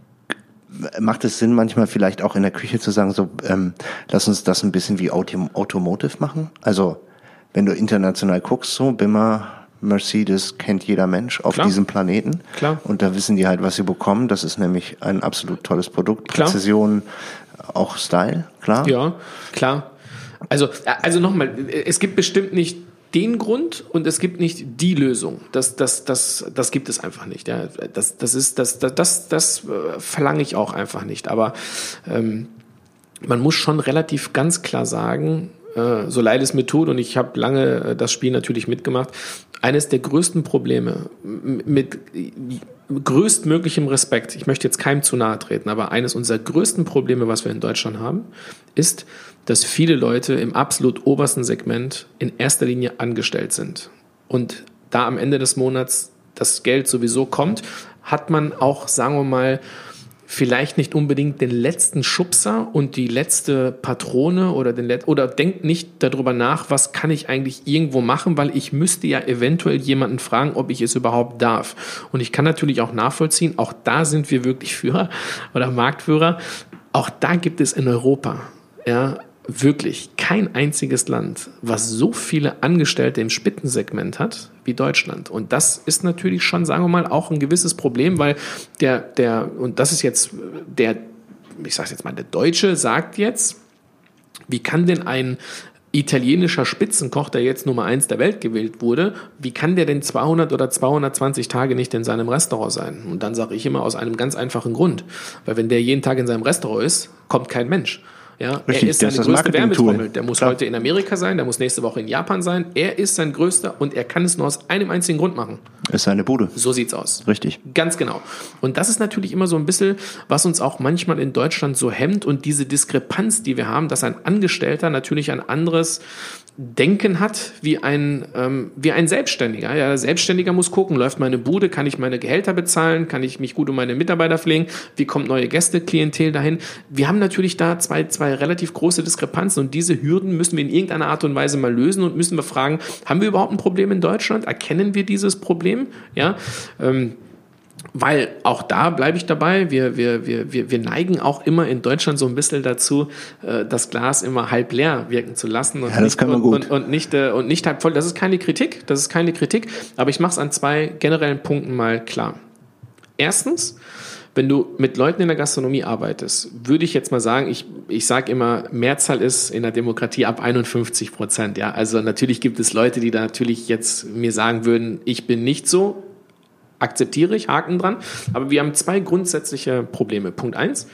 macht es Sinn, manchmal vielleicht auch in der Küche zu sagen, so, ähm, lass uns das ein bisschen wie Auto- Automotive machen? Also, wenn du international guckst, so, Bimmer, Mercedes kennt jeder Mensch auf Klar. diesem Planeten. Klar. Und da wissen die halt, was sie bekommen. Das ist nämlich ein absolut tolles Produkt. Präzision, klar. Auch Style, klar. Ja, klar. Also, also nochmal, es gibt bestimmt nicht den Grund und es gibt nicht die Lösung. Das, das, das, das gibt es einfach nicht. Ja. Das, das ist, das, das, das, das verlange ich auch einfach nicht. Aber ähm, man muss schon relativ ganz klar sagen, so leid es mir tut, und ich habe lange das Spiel natürlich mitgemacht, eines der größten Probleme mit größtmöglichem Respekt, ich möchte jetzt keinem zu nahe treten, aber eines unserer größten Probleme, was wir in Deutschland haben, ist, dass viele Leute im absolut obersten Segment in erster Linie angestellt sind. Und da am Ende des Monats das Geld sowieso kommt, hat man auch, sagen wir mal, vielleicht nicht unbedingt den letzten Schubser und die letzte Patrone oder den Let- oder denkt nicht darüber nach, was kann ich eigentlich irgendwo machen, weil ich müsste ja eventuell jemanden fragen, ob ich es überhaupt darf. Und ich kann natürlich auch nachvollziehen, auch da sind wir wirklich Führer oder Marktführer. Auch da gibt es in Europa, ja, wirklich kein einziges Land, was so viele Angestellte im Spitzensegment hat wie Deutschland. Und das ist natürlich schon, sagen wir mal, auch ein gewisses Problem, weil der, der, und das ist jetzt der, ich sage jetzt mal, der Deutsche sagt jetzt, wie kann denn ein italienischer Spitzenkoch, der jetzt Nummer eins der Welt gewählt wurde, wie kann der denn zweihundert oder zweihundertzwanzig Tage nicht in seinem Restaurant sein? Und dann sage ich immer aus einem ganz einfachen Grund. Weil wenn der jeden Tag in seinem Restaurant ist, kommt kein Mensch. Ja, Richtig, er ist seine das größte Werbetrommel. Marketing-Tool. Der muss Klar. heute in Amerika sein, der muss nächste Woche in Japan sein. Er ist sein größter und er kann es nur aus einem einzigen Grund machen. Ist seine Bude. So sieht's aus. Richtig. Ganz genau. Und das ist natürlich immer so ein bisschen, was uns auch manchmal in Deutschland so hemmt und diese Diskrepanz, die wir haben, dass ein Angestellter natürlich ein anderes Denken hat wie ein, ähm, wie ein Selbstständiger. Ja, der Selbstständiger muss gucken, läuft meine Bude, kann ich meine Gehälter bezahlen, kann ich mich gut um meine Mitarbeiter pflegen, wie kommt neue Gästeklientel dahin. Wir haben natürlich da zwei, zwei relativ große Diskrepanzen und diese Hürden müssen wir in irgendeiner Art und Weise mal lösen und müssen wir fragen, haben wir überhaupt ein Problem in Deutschland? Erkennen wir dieses Problem? Ja, ähm, weil auch da bleibe ich dabei, wir, wir, wir, wir, wir neigen auch immer in Deutschland so ein bisschen dazu, das Glas immer halb leer wirken zu lassen und, ja, das nicht, kann man gut. Und, und, nicht, und nicht halb voll. Das ist keine Kritik, das ist keine Kritik, aber ich mache es an zwei generellen Punkten mal klar. Erstens, wenn du mit Leuten in der Gastronomie arbeitest, würde ich jetzt mal sagen, ich, ich sage immer, Mehrzahl ist in der Demokratie ab einundfünfzig Prozent. Ja? Also natürlich gibt es Leute, die da natürlich jetzt mir sagen würden, ich bin nicht so, akzeptiere ich, Haken dran. Aber wir haben zwei grundsätzliche Probleme. Punkt eins,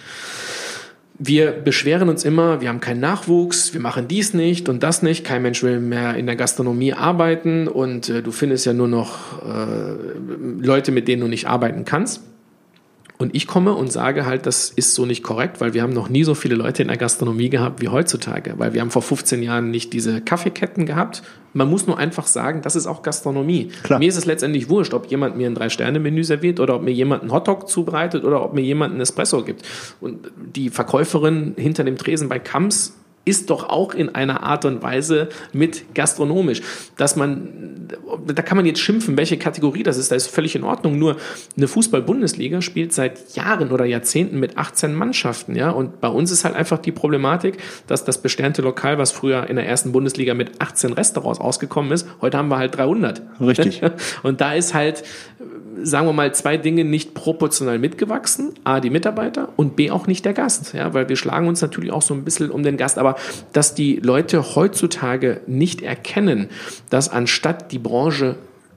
wir beschweren uns immer, wir haben keinen Nachwuchs, wir machen dies nicht und das nicht, kein Mensch will mehr in der Gastronomie arbeiten und äh, du findest ja nur noch äh, Leute, mit denen du nicht arbeiten kannst. Und ich komme und sage halt, das ist so nicht korrekt, weil wir haben noch nie so viele Leute in der Gastronomie gehabt wie heutzutage, weil wir haben vor fünfzehn Jahren nicht diese Kaffeeketten gehabt. Man muss nur einfach sagen, das ist auch Gastronomie. Klar. Mir ist es letztendlich wurscht, ob jemand mir ein Drei-Sterne-Menü serviert oder ob mir jemand einen Hotdog zubereitet oder ob mir jemand einen Espresso gibt. Und die Verkäuferin hinter dem Tresen bei Kamps ist doch auch in einer Art und Weise mit gastronomisch. Dass man, da kann man jetzt schimpfen, welche Kategorie das ist, da ist völlig in Ordnung. Nur eine Fußball-Bundesliga spielt seit Jahren oder Jahrzehnten mit achtzehn Mannschaften, ja. Und bei uns ist halt einfach die Problematik, dass das besternte Lokal, was früher in der ersten Bundesliga mit achtzehn Restaurants ausgekommen ist, heute haben wir halt dreihundert. Richtig. Und da ist halt, sagen wir mal, zwei Dinge nicht proportional mitgewachsen. A, die Mitarbeiter und B, auch nicht der Gast. Ja, weil wir schlagen uns natürlich auch so ein bisschen um den Gast. Aber dass die Leute heutzutage nicht erkennen, dass anstatt die Branche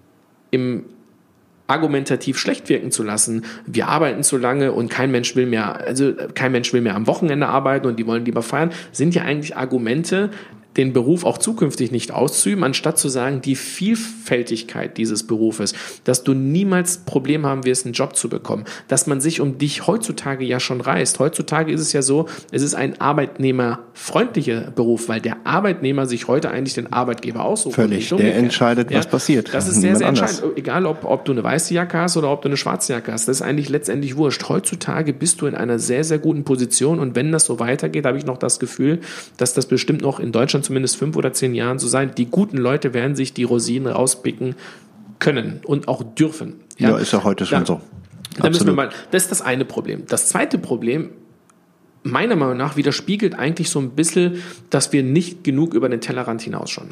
im argumentativ schlecht wirken zu lassen, wir arbeiten zu lange und kein Mensch will mehr, also kein Mensch will mehr am Wochenende arbeiten und die wollen lieber feiern, sind ja eigentlich Argumente, den Beruf auch zukünftig nicht auszuüben, anstatt zu sagen, die Vielfältigkeit dieses Berufes, dass du niemals Problem haben wirst, einen Job zu bekommen, dass man sich um dich heutzutage ja schon reißt. Heutzutage ist es ja so, es ist ein arbeitnehmerfreundlicher Beruf, weil der Arbeitnehmer sich heute eigentlich den Arbeitgeber aussucht. Völlig, der entscheidet, ja, was passiert. Das ist sehr, sehr entscheidend. Egal, ob, ob du eine weiße Jacke hast oder ob du eine schwarze Jacke hast, das ist eigentlich letztendlich wurscht. Heutzutage bist du in einer sehr, sehr guten Position und wenn das so weitergeht, habe ich noch das Gefühl, dass das bestimmt noch in Deutschland zumindest fünf oder zehn Jahren so sein. Die guten Leute werden sich die Rosinen rauspicken können und auch dürfen. Ja, ja, ist ja heute schon da, so. Da müssen wir mal, das ist das eine Problem. Das zweite Problem, meiner Meinung nach, widerspiegelt eigentlich so ein bisschen, dass wir nicht genug über den Tellerrand hinausschauen.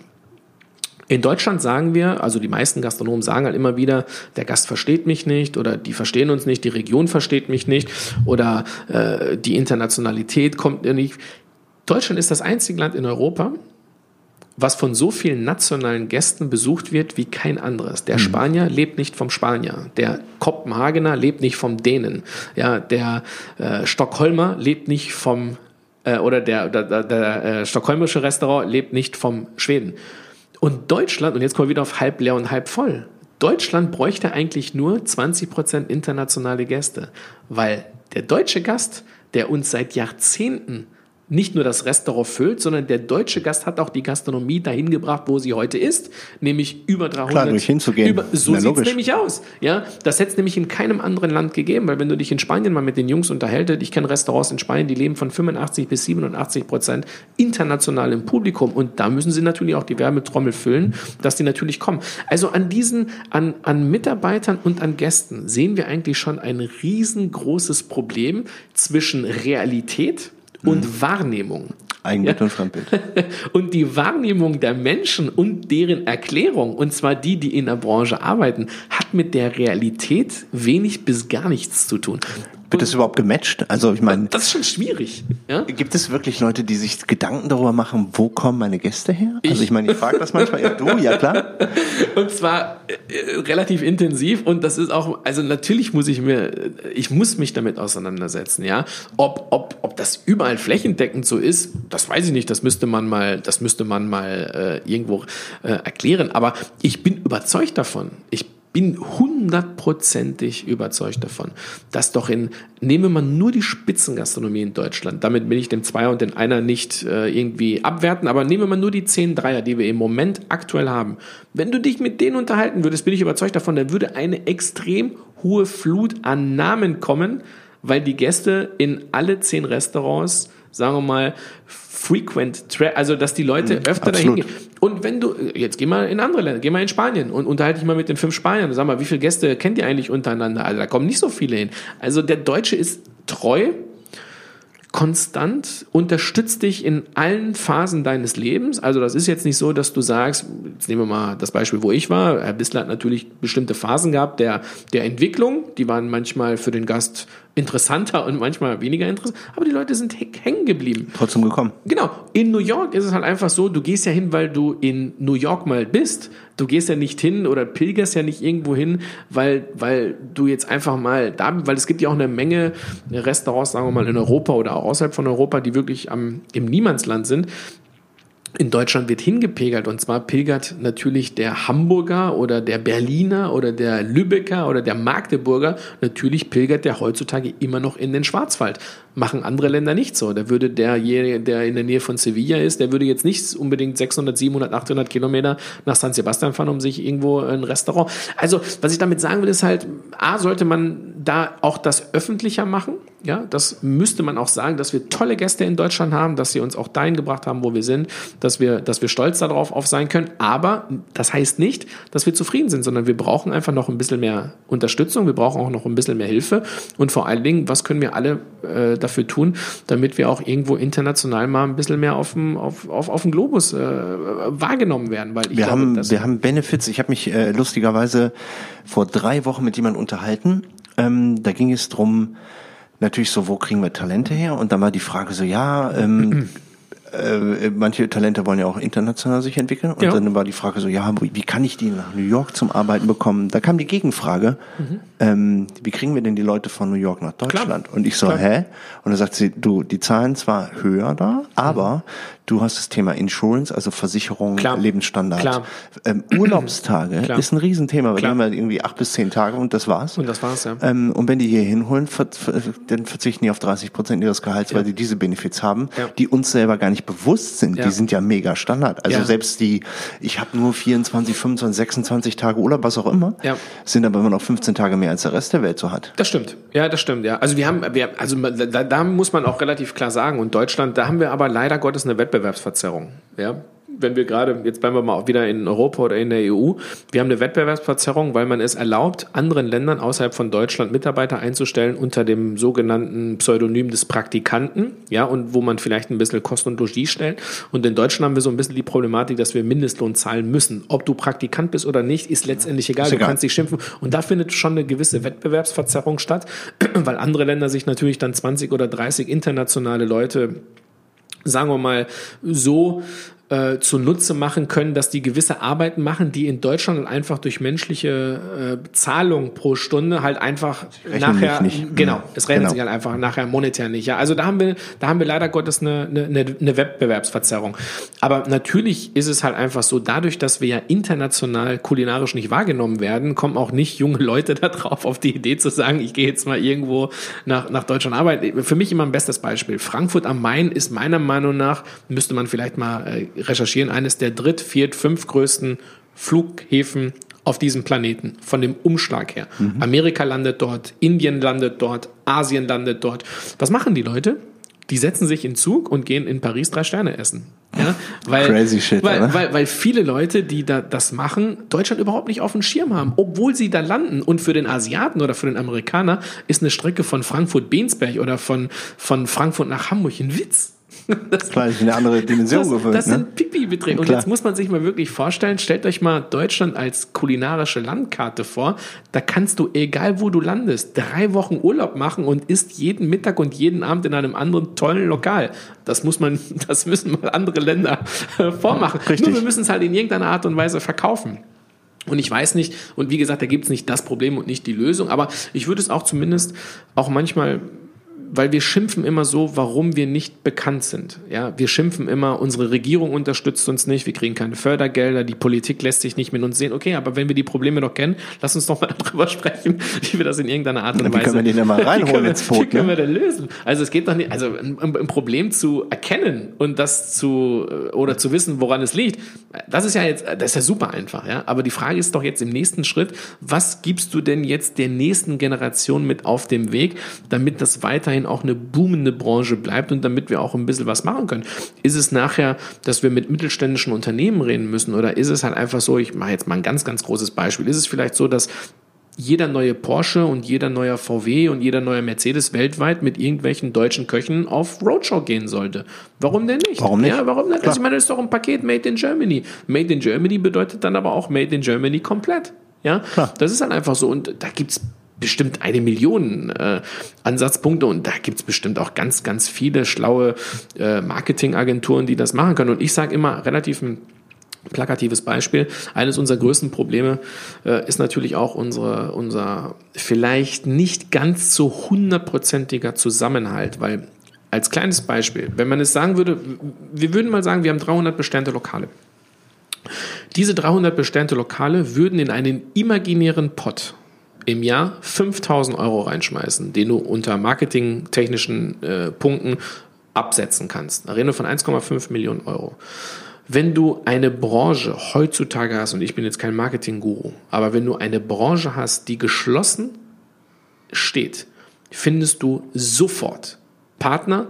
In Deutschland sagen wir, also die meisten Gastronomen sagen halt immer wieder, der Gast versteht mich nicht oder die verstehen uns nicht, die Region versteht mich nicht oder äh, die Internationalität kommt nicht. Deutschland ist das einzige Land in Europa, was von so vielen nationalen Gästen besucht wird wie kein anderes. Der Spanier lebt nicht vom Spanier, der Kopenhagener lebt nicht vom Dänen, ja, der äh, Stockholmer lebt nicht vom, äh, oder der, der, der, der äh, stockholmische Restaurant lebt nicht vom Schweden. Und Deutschland, und jetzt kommen wir wieder auf halb leer und halb voll, Deutschland bräuchte eigentlich nur zwanzig Prozent internationale Gäste, weil der deutsche Gast, der uns seit Jahrzehnten nicht nur das Restaurant füllt, sondern der deutsche Gast hat auch die Gastronomie dahin gebracht, wo sie heute ist, nämlich über dreihundert. Klar, durch hinzugehen. Über, so sieht es nämlich aus. Ja, das hätte es nämlich in keinem anderen Land gegeben, weil wenn du dich in Spanien mal mit den Jungs unterhältst, ich kenne Restaurants in Spanien, die leben von fünfundachtzig bis siebenundachtzig Prozent internationalem Publikum und da müssen sie natürlich auch die Werbetrommel füllen, dass die natürlich kommen. Also an diesen, an, an Mitarbeitern und an Gästen sehen wir eigentlich schon ein riesengroßes Problem zwischen Realität und mhm. Wahrnehmung. Eigenbild ja? und Fremdbild. Und die Wahrnehmung der Menschen und deren Erklärung, und zwar die, die in der Branche arbeiten, hat mit der Realität wenig bis gar nichts zu tun. Wird das überhaupt gematcht? Also ich meine, das ist schon schwierig. Ja? Gibt es wirklich Leute, die sich Gedanken darüber machen, wo kommen meine Gäste her? Ich. Also ich meine, ich frage das manchmal. Ja, du, ja klar. Und zwar äh, relativ intensiv und das ist auch, also natürlich muss ich mir, ich muss mich damit auseinandersetzen, ja. Ob, ob, ob das überall flächendeckend so ist, das weiß ich nicht. Das müsste man mal, das müsste man mal äh, irgendwo äh, erklären. Aber ich bin überzeugt davon. Ich bin hundertprozentig überzeugt davon, dass doch in, nehme man nur die Spitzengastronomie in Deutschland, damit will ich den Zweier und den Einer nicht äh, irgendwie abwerten, aber nehme man nur die zehn Dreier, die wir im Moment aktuell haben. Wenn du dich mit denen unterhalten würdest, bin ich überzeugt davon, da würde eine extrem hohe Flut an Namen kommen, weil die Gäste in alle zehn Restaurants, sagen wir mal, frequent, also dass die Leute mhm, öfter dahin gehen. Und wenn du, jetzt geh mal in andere Länder, geh mal in Spanien und unterhalte dich mal mit den fünf Spaniern. Sag mal, wie viele Gäste kennt ihr eigentlich untereinander? Also da kommen nicht so viele hin. Also der Deutsche ist treu, konstant, unterstützt dich in allen Phasen deines Lebens. Also das ist jetzt nicht so, dass du sagst, jetzt nehmen wir mal das Beispiel, wo ich war. Herr Bissler hat natürlich bestimmte Phasen gehabt der, der Entwicklung. Die waren manchmal für den Gast interessanter und manchmal weniger interessant. Aber die Leute sind hängen geblieben. Trotzdem gekommen. Genau. In New York ist es halt einfach so, du gehst ja hin, weil du in New York mal bist. Du gehst ja nicht hin oder pilgerst ja nicht irgendwo hin, weil, weil du jetzt einfach mal da bist. Weil es gibt ja auch eine Menge Restaurants, sagen wir mal, in Europa oder auch außerhalb von Europa, die wirklich am, im Niemandsland sind. In Deutschland wird hingepilgert und zwar pilgert natürlich der Hamburger oder der Berliner oder der Lübecker oder der Magdeburger. Natürlich pilgert der heutzutage immer noch in den Schwarzwald. Machen andere Länder nicht so. Da würde derjenige, der in der Nähe von Sevilla ist, der würde jetzt nicht unbedingt sechshundert, siebenhundert, achthundert Kilometer nach San Sebastian fahren, um sich irgendwo ein Restaurant. Also, was ich damit sagen will, ist halt, A, sollte man da auch das öffentlicher machen. Ja, das müsste man auch sagen, dass wir tolle Gäste in Deutschland haben, dass sie uns auch dahin gebracht haben, wo wir sind, dass wir, dass wir stolz darauf auf sein können. Aber das heißt nicht, dass wir zufrieden sind, sondern wir brauchen einfach noch ein bisschen mehr Unterstützung. Wir brauchen auch noch ein bisschen mehr Hilfe. Und vor allen Dingen, was können wir alle äh, dafür tun, damit wir auch irgendwo international mal ein bisschen mehr auf dem, auf, auf, auf dem Globus äh, wahrgenommen werden? Weil ich wir, glaube, haben, das wir haben Benefits. Ich habe mich äh, lustigerweise vor drei Wochen mit jemandem unterhalten. Ähm, da ging es drum, natürlich so, wo kriegen wir Talente her? Und dann war die Frage so, ja, ähm, äh, manche Talente wollen ja auch international sich entwickeln. Und ja. Dann war die Frage so, ja, wie kann ich die nach New York zum Arbeiten bekommen? Da kam die Gegenfrage, mhm. ähm, wie kriegen wir denn die Leute von New York nach Deutschland? Klar. Und ich so, Klar. hä? Und dann sagt sie, du, die Zahlen zwar höher da, aber mhm. du hast das Thema Insurance, also Versicherung, Klar. Lebensstandard. Klar. Ähm, Urlaubstage Klar. ist ein Riesenthema, weil die haben wir irgendwie acht bis zehn Tage und das war's. Und das war's, ja. Ähm, und wenn die hier hinholen, ver- ver- dann verzichten die auf dreißig Prozent ihres Gehalts, ja. weil die diese Benefits haben, ja. die uns selber gar nicht bewusst sind. Ja. Die sind ja mega Standard. Also ja. selbst die, ich habe nur vierundzwanzig, fünfundzwanzig, sechsundzwanzig Tage Urlaub, was auch immer, ja. sind aber immer noch fünfzehn Tage mehr, als der Rest der Welt so hat. Das stimmt. Ja, das stimmt, ja. Also wir haben, wir, also da, da muss man auch relativ klar sagen, und Deutschland, da haben wir aber leider Gottes eine Wettbewerbsverzerrung. Ja. Wenn wir gerade, jetzt bleiben wir mal auch wieder in Europa oder in der E U, wir haben eine Wettbewerbsverzerrung, weil man es erlaubt, anderen Ländern außerhalb von Deutschland Mitarbeiter einzustellen unter dem sogenannten Pseudonym des Praktikanten, ja, und wo man vielleicht ein bisschen Kost und Logis stellt. Und in Deutschland haben wir so ein bisschen die Problematik, dass wir Mindestlohn zahlen müssen. Ob du Praktikant bist oder nicht, ist letztendlich egal. Ist egal. Du kannst dich schimpfen. Und da findet schon eine gewisse Wettbewerbsverzerrung statt, weil andere Länder sich natürlich dann zwanzig oder dreißig internationale Leute, sagen wir mal, so äh, zunutze machen können, dass die gewisse Arbeiten machen, die in Deutschland einfach durch menschliche äh, Zahlung pro Stunde halt einfach nachher, nicht. genau, es rechnet genau. sich halt einfach nachher monetär nicht. Ja, also da haben wir, da haben wir leider Gottes eine, eine, eine Wettbewerbsverzerrung. Aber natürlich ist es halt einfach so, dadurch, dass wir ja international kulinarisch nicht wahrgenommen werden, kommen auch nicht junge Leute da drauf auf die Idee zu sagen, ich gehe jetzt mal irgendwo nach, nach Deutschland arbeiten. Für mich immer ein bestes Beispiel. Frankfurt am Main ist meiner Meinung nach, müsste man vielleicht mal äh, recherchieren, eines der dritt-, viert-, fünf größten Flughäfen auf diesem Planeten, von dem Umschlag her. Mhm. Amerika landet dort, Indien landet dort, Asien landet dort. Was machen die Leute? Die setzen sich in Zug und gehen in Paris drei Sterne essen. Ja, weil, Crazy shit, weil, oder? Weil, weil viele Leute, die da das machen, Deutschland überhaupt nicht auf dem Schirm haben, obwohl sie da landen. Und für den Asiaten oder für den Amerikaner ist eine Strecke von Frankfurt-Bensberg oder von, von Frankfurt nach Hamburg ein Witz. Das, Klar, ist eine andere Dimension das, gewöhnt. Das ne? sind Pipi-Beträge. Und jetzt muss man sich mal wirklich vorstellen, stellt euch mal Deutschland als kulinarische Landkarte vor. Da kannst du, egal wo du landest, drei Wochen Urlaub machen und isst jeden Mittag und jeden Abend in einem anderen tollen Lokal. Das muss man, das müssen mal andere Länder äh, vormachen. Richtig. Nur wir müssen es halt in irgendeiner Art und Weise verkaufen. Und ich weiß nicht, und wie gesagt, da gibt es nicht das Problem und nicht die Lösung, aber ich würde es auch zumindest auch manchmal, weil wir schimpfen immer so, warum wir nicht bekannt sind. Ja, wir schimpfen immer, unsere Regierung unterstützt uns nicht, wir kriegen keine Fördergelder, die Politik lässt sich nicht mit uns sehen. Okay, aber wenn wir die Probleme doch kennen, lass uns doch mal darüber sprechen, wie wir das in irgendeiner Art und ja, wie Weise... Wie können wir den denn mal reinholen ins Boot? Wie können wir denn lösen? Also es geht doch nicht, also ein, ein Problem zu erkennen und das zu, oder zu wissen, woran es liegt, das ist ja jetzt, das ist ja super einfach, ja. Aber die Frage ist doch jetzt im nächsten Schritt, was gibst du denn jetzt der nächsten Generation mit auf dem Weg, damit das weiterhin auch eine boomende Branche bleibt und damit wir auch ein bisschen was machen können. Ist es nachher, dass wir mit mittelständischen Unternehmen reden müssen oder ist es halt einfach so, ich mache jetzt mal ein ganz, ganz großes Beispiel, ist es vielleicht so, dass jeder neue Porsche und jeder neue V W und jeder neue Mercedes weltweit mit irgendwelchen deutschen Köchen auf Roadshow gehen sollte? Warum denn nicht? Warum nicht? Ja, warum nicht? Also ich meine, das ist doch ein Paket Made in Germany. Made in Germany bedeutet dann aber auch Made in Germany komplett. Ja, klar. Das ist dann einfach so und da gibt's bestimmt eine Million äh, Ansatzpunkte und da gibt's bestimmt auch ganz, ganz viele schlaue äh, Marketingagenturen, die das machen können. Und ich sage immer relativ ein plakatives Beispiel. Eines unserer größten Probleme äh, ist natürlich auch unsere, unser vielleicht nicht ganz so hundertprozentiger Zusammenhalt, weil als kleines Beispiel, wenn man es sagen würde, wir würden mal sagen, wir haben dreihundert besternte Lokale. Diese dreihundert besternte Lokale würden in einen imaginären Pot im Jahr fünftausend Euro reinschmeißen, den du unter marketingtechnischen äh, Punkten absetzen kannst. Da reden wir von eins Komma fünf Millionen Euro. Wenn du eine Branche heutzutage hast, und ich bin jetzt kein Marketing-Guru, aber wenn du eine Branche hast, die geschlossen steht, findest du sofort Partner,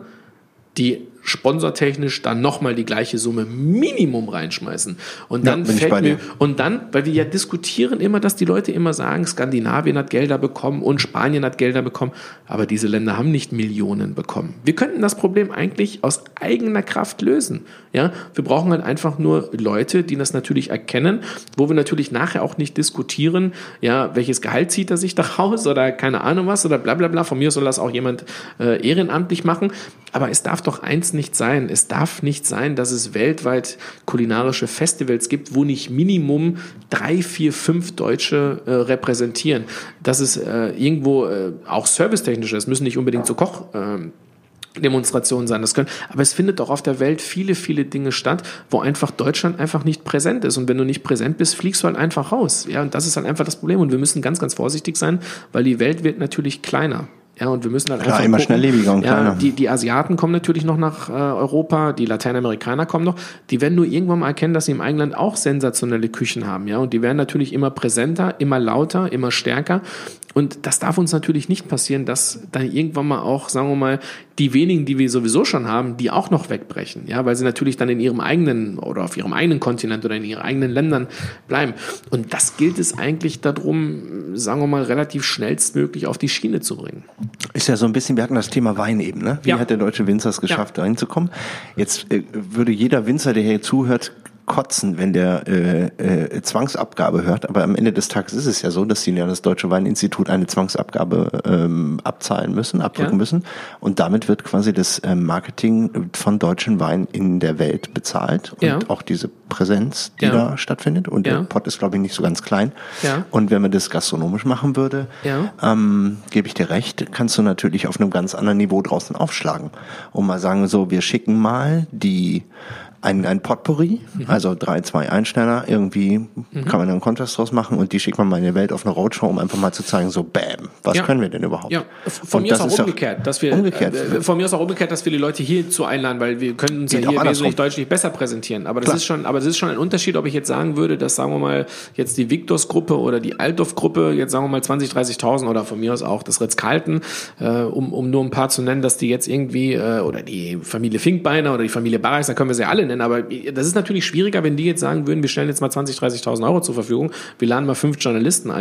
die sponsortechnisch dann nochmal die gleiche Summe Minimum reinschmeißen. Und dann ja, fällt mir, und dann, weil wir ja diskutieren immer, dass die Leute immer sagen, Skandinavien hat Gelder bekommen und Spanien hat Gelder bekommen, aber diese Länder haben nicht Millionen bekommen. Wir könnten das Problem eigentlich aus eigener Kraft lösen. Ja, wir brauchen halt einfach nur Leute, die das natürlich erkennen, wo wir natürlich nachher auch nicht diskutieren, ja, welches Gehalt zieht er sich da raus oder keine Ahnung was oder bla bla bla. Von mir soll das auch jemand äh, ehrenamtlich machen. Aber es darf doch eins nicht sein. Es darf nicht sein, dass es weltweit kulinarische Festivals gibt, wo nicht Minimum drei, vier, fünf Deutsche äh, repräsentieren. Dass es äh, irgendwo äh, auch servicetechnisch ist, müssen nicht unbedingt so Koch äh, Demonstrationen sein, das können, aber es findet auch auf der Welt viele, viele Dinge statt, wo einfach Deutschland einfach nicht präsent ist und wenn du nicht präsent bist, fliegst du halt einfach raus, ja, und das ist halt einfach das Problem und wir müssen ganz, ganz vorsichtig sein, weil die Welt wird natürlich kleiner. Ja, und wir müssen halt Klar, einfach immer gucken, schnelllebiger und ja, kleiner. Die, die Asiaten kommen natürlich noch nach äh, Europa, die Lateinamerikaner kommen noch. Die werden nur irgendwann mal erkennen, dass sie im eigenen Land auch sensationelle Küchen haben. Ja, und die werden natürlich immer präsenter, immer lauter, immer stärker. Und das darf uns natürlich nicht passieren, dass dann irgendwann mal auch, sagen wir mal, die wenigen, die wir sowieso schon haben, die auch noch wegbrechen. Ja, weil sie natürlich dann in ihrem eigenen oder auf ihrem eigenen Kontinent oder in ihren eigenen Ländern bleiben. Und das gilt es eigentlich darum, sagen wir mal, relativ schnellstmöglich auf die Schiene zu bringen. Ist ja so ein bisschen, wir hatten das Thema Wein eben, ne? Wie ja. hat der deutsche Winzer es geschafft, ja. da hinzukommen? Jetzt äh, würde jeder Winzer, der hier zuhört, kotzen, wenn der äh, äh, Zwangsabgabe hört. Aber am Ende des Tages ist es ja so, dass die ja das Deutsche Weininstitut eine Zwangsabgabe ähm, abzahlen müssen, abdrücken ja. müssen. Und damit wird quasi das äh, Marketing von deutschen Wein in der Welt bezahlt. Und ja. auch diese Präsenz, die ja. da stattfindet. Und ja. der Pott ist, glaube ich, nicht so ganz klein. Ja. Und wenn man das gastronomisch machen würde, ja. ähm, gebe ich dir recht, kannst du natürlich auf einem ganz anderen Niveau draußen aufschlagen. Und mal sagen, so, wir schicken mal die Ein, ein Potpourri, mhm. also drei, zwei Einsteller, irgendwie mhm. kann man einen Kontrast draus machen und die schickt man mal in die Welt auf eine Roadshow, um einfach mal zu zeigen, so bam, was ja. können wir denn überhaupt? Ja, von und mir ist auch umgekehrt, dass wir, umgekehrt. Äh, von mir ist auch umgekehrt, dass wir die Leute hierzu einladen, weil wir können uns ja hier wesentlich deutlich besser präsentieren. Aber das Klar. ist schon, aber das ist schon ein Unterschied, ob ich jetzt sagen würde, dass, sagen wir mal, jetzt die Victors-Gruppe oder die Altdorf-Gruppe, jetzt sagen wir mal zwanzig, dreißigtausend oder von mir aus auch das Ritz-Carlton, äh, um, um nur ein paar zu nennen, dass die jetzt irgendwie, äh, oder die Familie Finkbeiner oder die Familie Barachs, da können wir sie alle nennen, aber das ist natürlich schwieriger, wenn die jetzt sagen würden, wir stellen jetzt mal zwanzig, dreißigtausend Euro zur Verfügung, wir laden mal fünf Journalisten ein,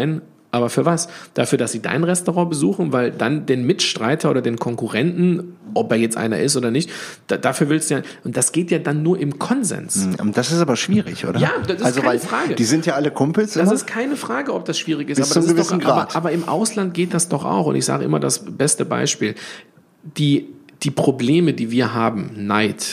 Aber für was? Dafür, dass sie dein Restaurant besuchen, weil dann den Mitstreiter oder den Konkurrenten, ob er jetzt einer ist oder nicht, da, dafür willst du ja, und das geht ja dann nur im Konsens. Das ist aber schwierig, oder? Ja, das ist also, keine weil Frage. Die sind ja alle Kumpels. Das immer. ist keine Frage, ob das schwierig ist. Bis aber, zu einem das ist gewissen doch, Grad. aber, aber im Ausland geht das doch auch. Und ich sage immer das beste Beispiel. Die, die Probleme, die wir haben, Neid,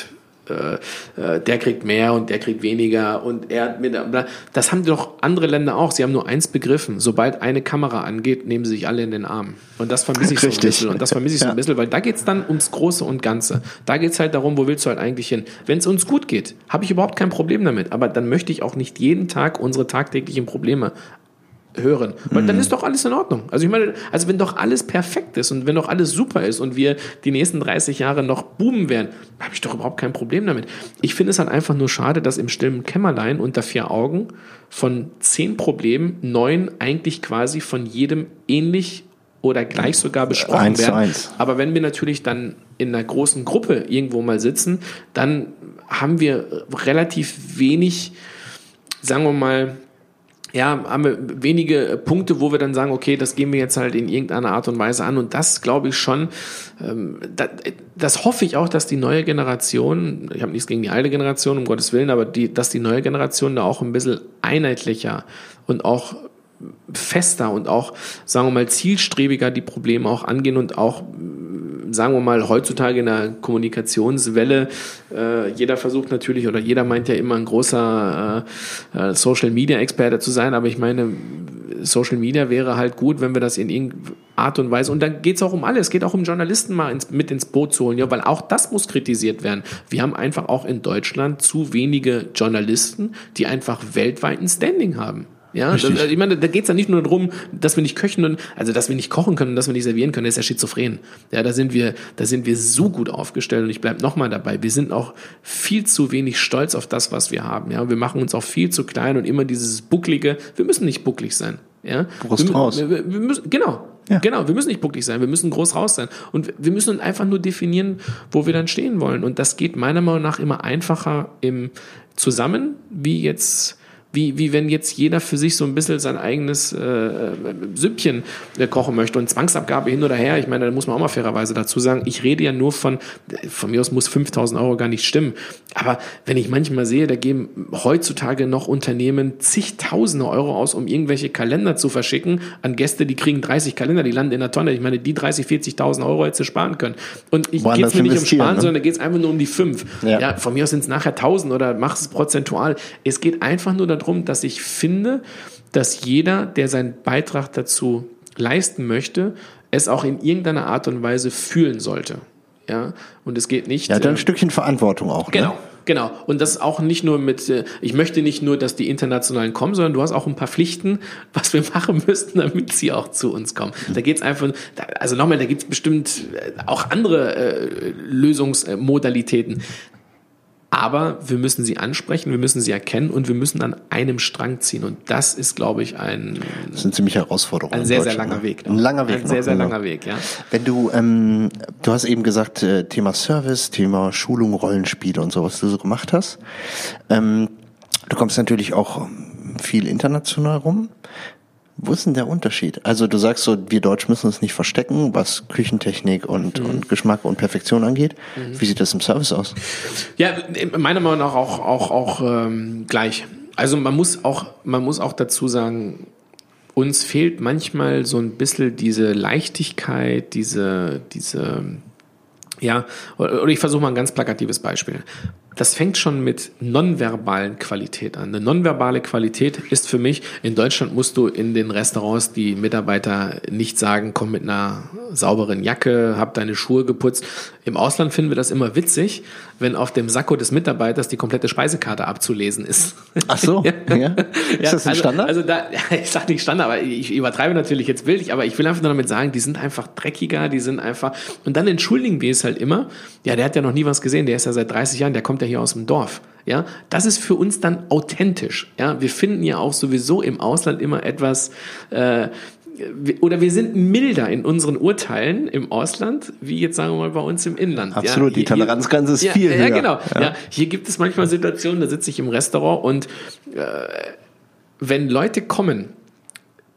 äh, der kriegt mehr und der kriegt weniger und er hat mit, das haben doch andere Länder auch. Sie haben nur eins begriffen. Sobald eine Kamera angeht, nehmen sie sich alle in den Arm. Und das vermisse ich so ein bisschen. Und das vermisse ich so ein bisschen, weil da geht's dann ums Große und Ganze. Da geht's halt darum, wo willst du halt eigentlich hin? Wenn es uns gut geht, habe ich überhaupt kein Problem damit. Aber dann möchte ich auch nicht jeden Tag unsere tagtäglichen Probleme hören. Weil mhm. dann ist doch alles in Ordnung. Also ich meine, also wenn doch alles perfekt ist und wenn doch alles super ist und wir die nächsten dreißig Jahre noch boomen werden, habe ich doch überhaupt kein Problem damit. Ich finde es halt einfach nur schade, dass im stillen Kämmerlein unter vier Augen von zehn Problemen neun eigentlich quasi von jedem ähnlich oder gleich sogar besprochen eins werden. Zu eins. Aber wenn wir natürlich dann in einer großen Gruppe irgendwo mal sitzen, dann haben wir relativ wenig, sagen wir mal, ja, haben wir wenige Punkte, wo wir dann sagen, okay, das gehen wir jetzt halt in irgendeiner Art und Weise an. Und das glaube ich schon, ähm, das, das hoffe ich auch, dass die neue Generation, ich habe nichts gegen die alte Generation, um Gottes Willen, aber die, dass die neue Generation da auch ein bisschen einheitlicher und auch fester und auch, sagen wir mal, zielstrebiger die Probleme auch angehen und auch, sagen wir mal, heutzutage in der Kommunikationswelle, äh, jeder versucht natürlich, oder jeder meint ja immer ein großer äh, Social-Media-Experte zu sein, aber ich meine, Social Media wäre halt gut, wenn wir das in irgendeiner Art und Weise, und dann geht es auch um alles, es geht auch um Journalisten mal ins, mit ins Boot zu holen, ja, weil auch das muss kritisiert werden. Wir haben einfach auch in Deutschland zu wenige Journalisten, die einfach weltweit ein Standing haben. Ja, das, ich meine, da geht es ja nicht nur darum, dass wir nicht köchen und, also dass wir nicht kochen können, dass wir nicht servieren können, das ist ja schizophren. Ja, da sind wir, da sind wir so gut aufgestellt und ich bleibe nochmal dabei. Wir sind auch viel zu wenig stolz auf das, was wir haben. Ja, wir machen uns auch viel zu klein und immer dieses bucklige. Wir müssen nicht bucklig sein. Ja, Brust wir, raus. Wir, wir müssen, genau. Ja. Genau, wir müssen nicht bucklig sein, wir müssen groß raus sein. Und wir müssen einfach nur definieren, wo wir dann stehen wollen. Und das geht meiner Meinung nach immer einfacher im Zusammen, wie jetzt Wie, wie wenn jetzt jeder für sich so ein bisschen sein eigenes äh, Süppchen äh, kochen möchte und Zwangsabgabe hin oder her. Ich meine, da muss man auch mal fairerweise dazu sagen, ich rede ja nur von, von mir aus muss fünftausend Euro gar nicht stimmen. Aber wenn ich manchmal sehe, da geben heutzutage noch Unternehmen zigtausende Euro aus, um irgendwelche Kalender zu verschicken an Gäste, die kriegen dreißig Kalender, die landen in der Tonne. Ich meine, die dreißig, vierzigtausend Euro hätte sie sparen können. Und ich geht es mir nicht um Sparen, ne? Sondern da geht es einfach nur um die fünf. Ja. Ja, von mir aus sind es nachher tausend oder mach es prozentual. Es geht einfach nur darum, dass ich finde, dass jeder, der seinen Beitrag dazu leisten möchte, es auch in irgendeiner Art und Weise fühlen sollte. Ja, und es geht nicht. Ja, dann ein Stückchen Verantwortung auch. Genau. Ne? Genau. Und das auch nicht nur mit, ich möchte nicht nur, dass die Internationalen kommen, sondern du hast auch ein paar Pflichten, was wir machen müssten, damit sie auch zu uns kommen. Da geht's einfach, also nochmal, da gibt's bestimmt auch andere äh, Lösungsmodalitäten. Aber wir müssen sie ansprechen, wir müssen sie erkennen und wir müssen an einem Strang ziehen. Und das ist, glaube ich, ein, das ist eine ziemliche Herausforderung. Ein sehr, sehr langer Weg. Noch. Ein langer Weg. Ein sehr, sehr langer Weg, ja. Wenn du, ähm, du hast eben gesagt, äh, Thema Service, Thema Schulung, Rollenspiele und so, was du so gemacht hast. Ähm, du kommst natürlich auch viel international rum. Wo ist denn der Unterschied? Also du sagst so, wir Deutsch müssen uns nicht verstecken, was Küchentechnik und, mhm. und Geschmack und Perfektion angeht. Mhm. Wie sieht das im Service aus? Ja, meiner Meinung nach auch, auch, auch ähm, gleich. Also man muss auch, man muss auch dazu sagen, uns fehlt manchmal so ein bisschen diese Leichtigkeit, diese, diese, ja, oder ich versuche mal ein ganz plakatives Beispiel. Das fängt schon mit nonverbalen Qualität an. Eine nonverbale Qualität ist für mich, in Deutschland musst du in den Restaurants die Mitarbeiter nicht sagen, komm mit einer sauberen Jacke, hab deine Schuhe geputzt. Im Ausland finden wir das immer witzig, wenn auf dem Sakko des Mitarbeiters die komplette Speisekarte abzulesen ist. Ach so, ja. ja. Ist das ein also, Standard? Also da, ich sag nicht Standard, aber ich übertreibe natürlich jetzt wild, aber ich will einfach nur damit sagen, die sind einfach dreckiger, die sind einfach, und dann entschuldigen wir es halt immer, ja, der hat ja noch nie was gesehen, der ist ja seit dreißig Jahren, der kommt ja hier aus dem Dorf. Ja, das ist für uns dann authentisch. Ja, wir finden ja auch sowieso im Ausland immer etwas, äh, oder wir sind milder in unseren Urteilen im Ausland, wie jetzt sagen wir mal bei uns im Inland. Absolut, ja, hier, die Toleranzgrenze ist ja, viel höher. Ja, genau. Ja. Ja, hier gibt es manchmal Situationen, da sitze ich im Restaurant und äh, wenn Leute kommen,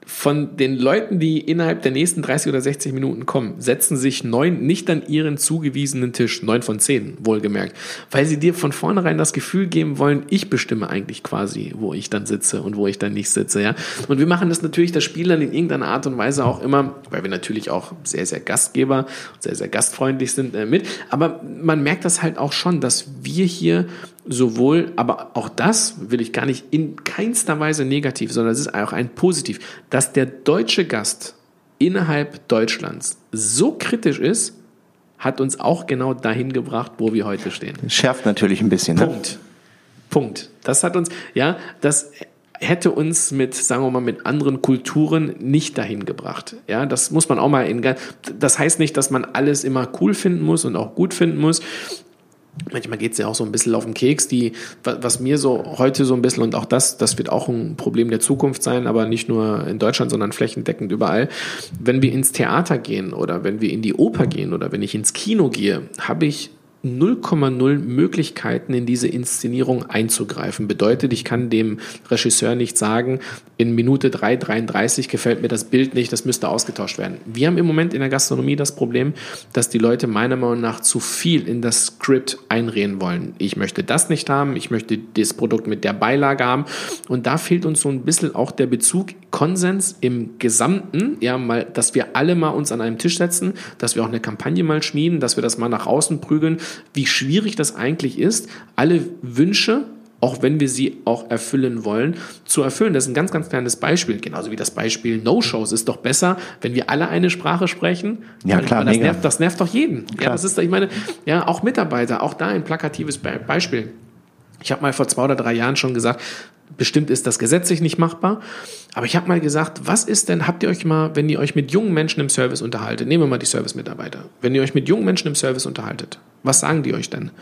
von den Leuten, die innerhalb der nächsten dreißig oder sechzig Minuten kommen, setzen sich neun nicht an ihren zugewiesenen Tisch, neun von zehn wohlgemerkt, weil sie dir von vornherein das Gefühl geben wollen, ich bestimme eigentlich quasi, wo ich dann sitze und wo ich dann nicht sitze. Ja? Und wir machen das natürlich, das Spiel dann in irgendeiner Art und Weise auch immer, weil wir natürlich auch sehr, sehr Gastgeber, sehr, sehr gastfreundlich sind äh, mit, aber man merkt das halt auch schon, dass wir hier sowohl, aber auch das will ich gar nicht in keinster Weise negativ, sondern es ist auch ein Positiv, dass der deutsche Gast innerhalb Deutschlands so kritisch ist, hat uns auch genau dahin gebracht, wo wir heute stehen. Schärft natürlich ein bisschen. Punkt. Ne? Punkt. Das hat uns, ja, das hätte uns mit, sagen wir mal, mit anderen Kulturen nicht dahin gebracht. Ja, das muss man auch mal in, das heißt nicht, dass man alles immer cool finden muss und auch gut finden muss. Manchmal geht es ja auch so ein bisschen auf den Keks, die, was mir so heute so ein bisschen, und auch das, das wird auch ein Problem der Zukunft sein, aber nicht nur in Deutschland, sondern flächendeckend überall. Wenn wir ins Theater gehen oder wenn wir in die Oper gehen oder wenn ich ins Kino gehe, habe ich null Komma null Möglichkeiten, in diese Inszenierung einzugreifen. Bedeutet, ich kann dem Regisseur nicht sagen, in Minute drei dreiunddreißig gefällt mir das Bild nicht, das müsste ausgetauscht werden. Wir haben im Moment in der Gastronomie das Problem, dass die Leute meiner Meinung nach zu viel in das Skript einreden wollen. Ich möchte das nicht haben, ich möchte das Produkt mit der Beilage haben, und da fehlt uns so ein bisschen auch der Bezug, Konsens im Gesamten, ja, mal, dass wir alle mal uns an einem Tisch setzen, dass wir auch eine Kampagne mal schmieden, dass wir das mal nach außen prügeln, wie schwierig das eigentlich ist, alle Wünsche, auch wenn wir sie auch erfüllen wollen, zu erfüllen. Das ist ein ganz, ganz kleines Beispiel. Genauso wie das Beispiel No-Shows. Ist doch besser, wenn wir alle eine Sprache sprechen. Ja, klar, das mega. nervt, das nervt doch jeden. Klar. Ja, das ist, ich meine, ja, auch Mitarbeiter, auch da ein plakatives Be- Beispiel. Ich habe mal vor zwei oder drei Jahren schon gesagt, bestimmt ist das gesetzlich nicht machbar, aber ich habe mal gesagt, was ist denn, habt ihr euch mal, wenn ihr euch mit jungen Menschen im Service unterhaltet, nehmen wir mal die Service-Mitarbeiter, wenn ihr euch mit jungen Menschen im Service unterhaltet, was sagen die euch denn?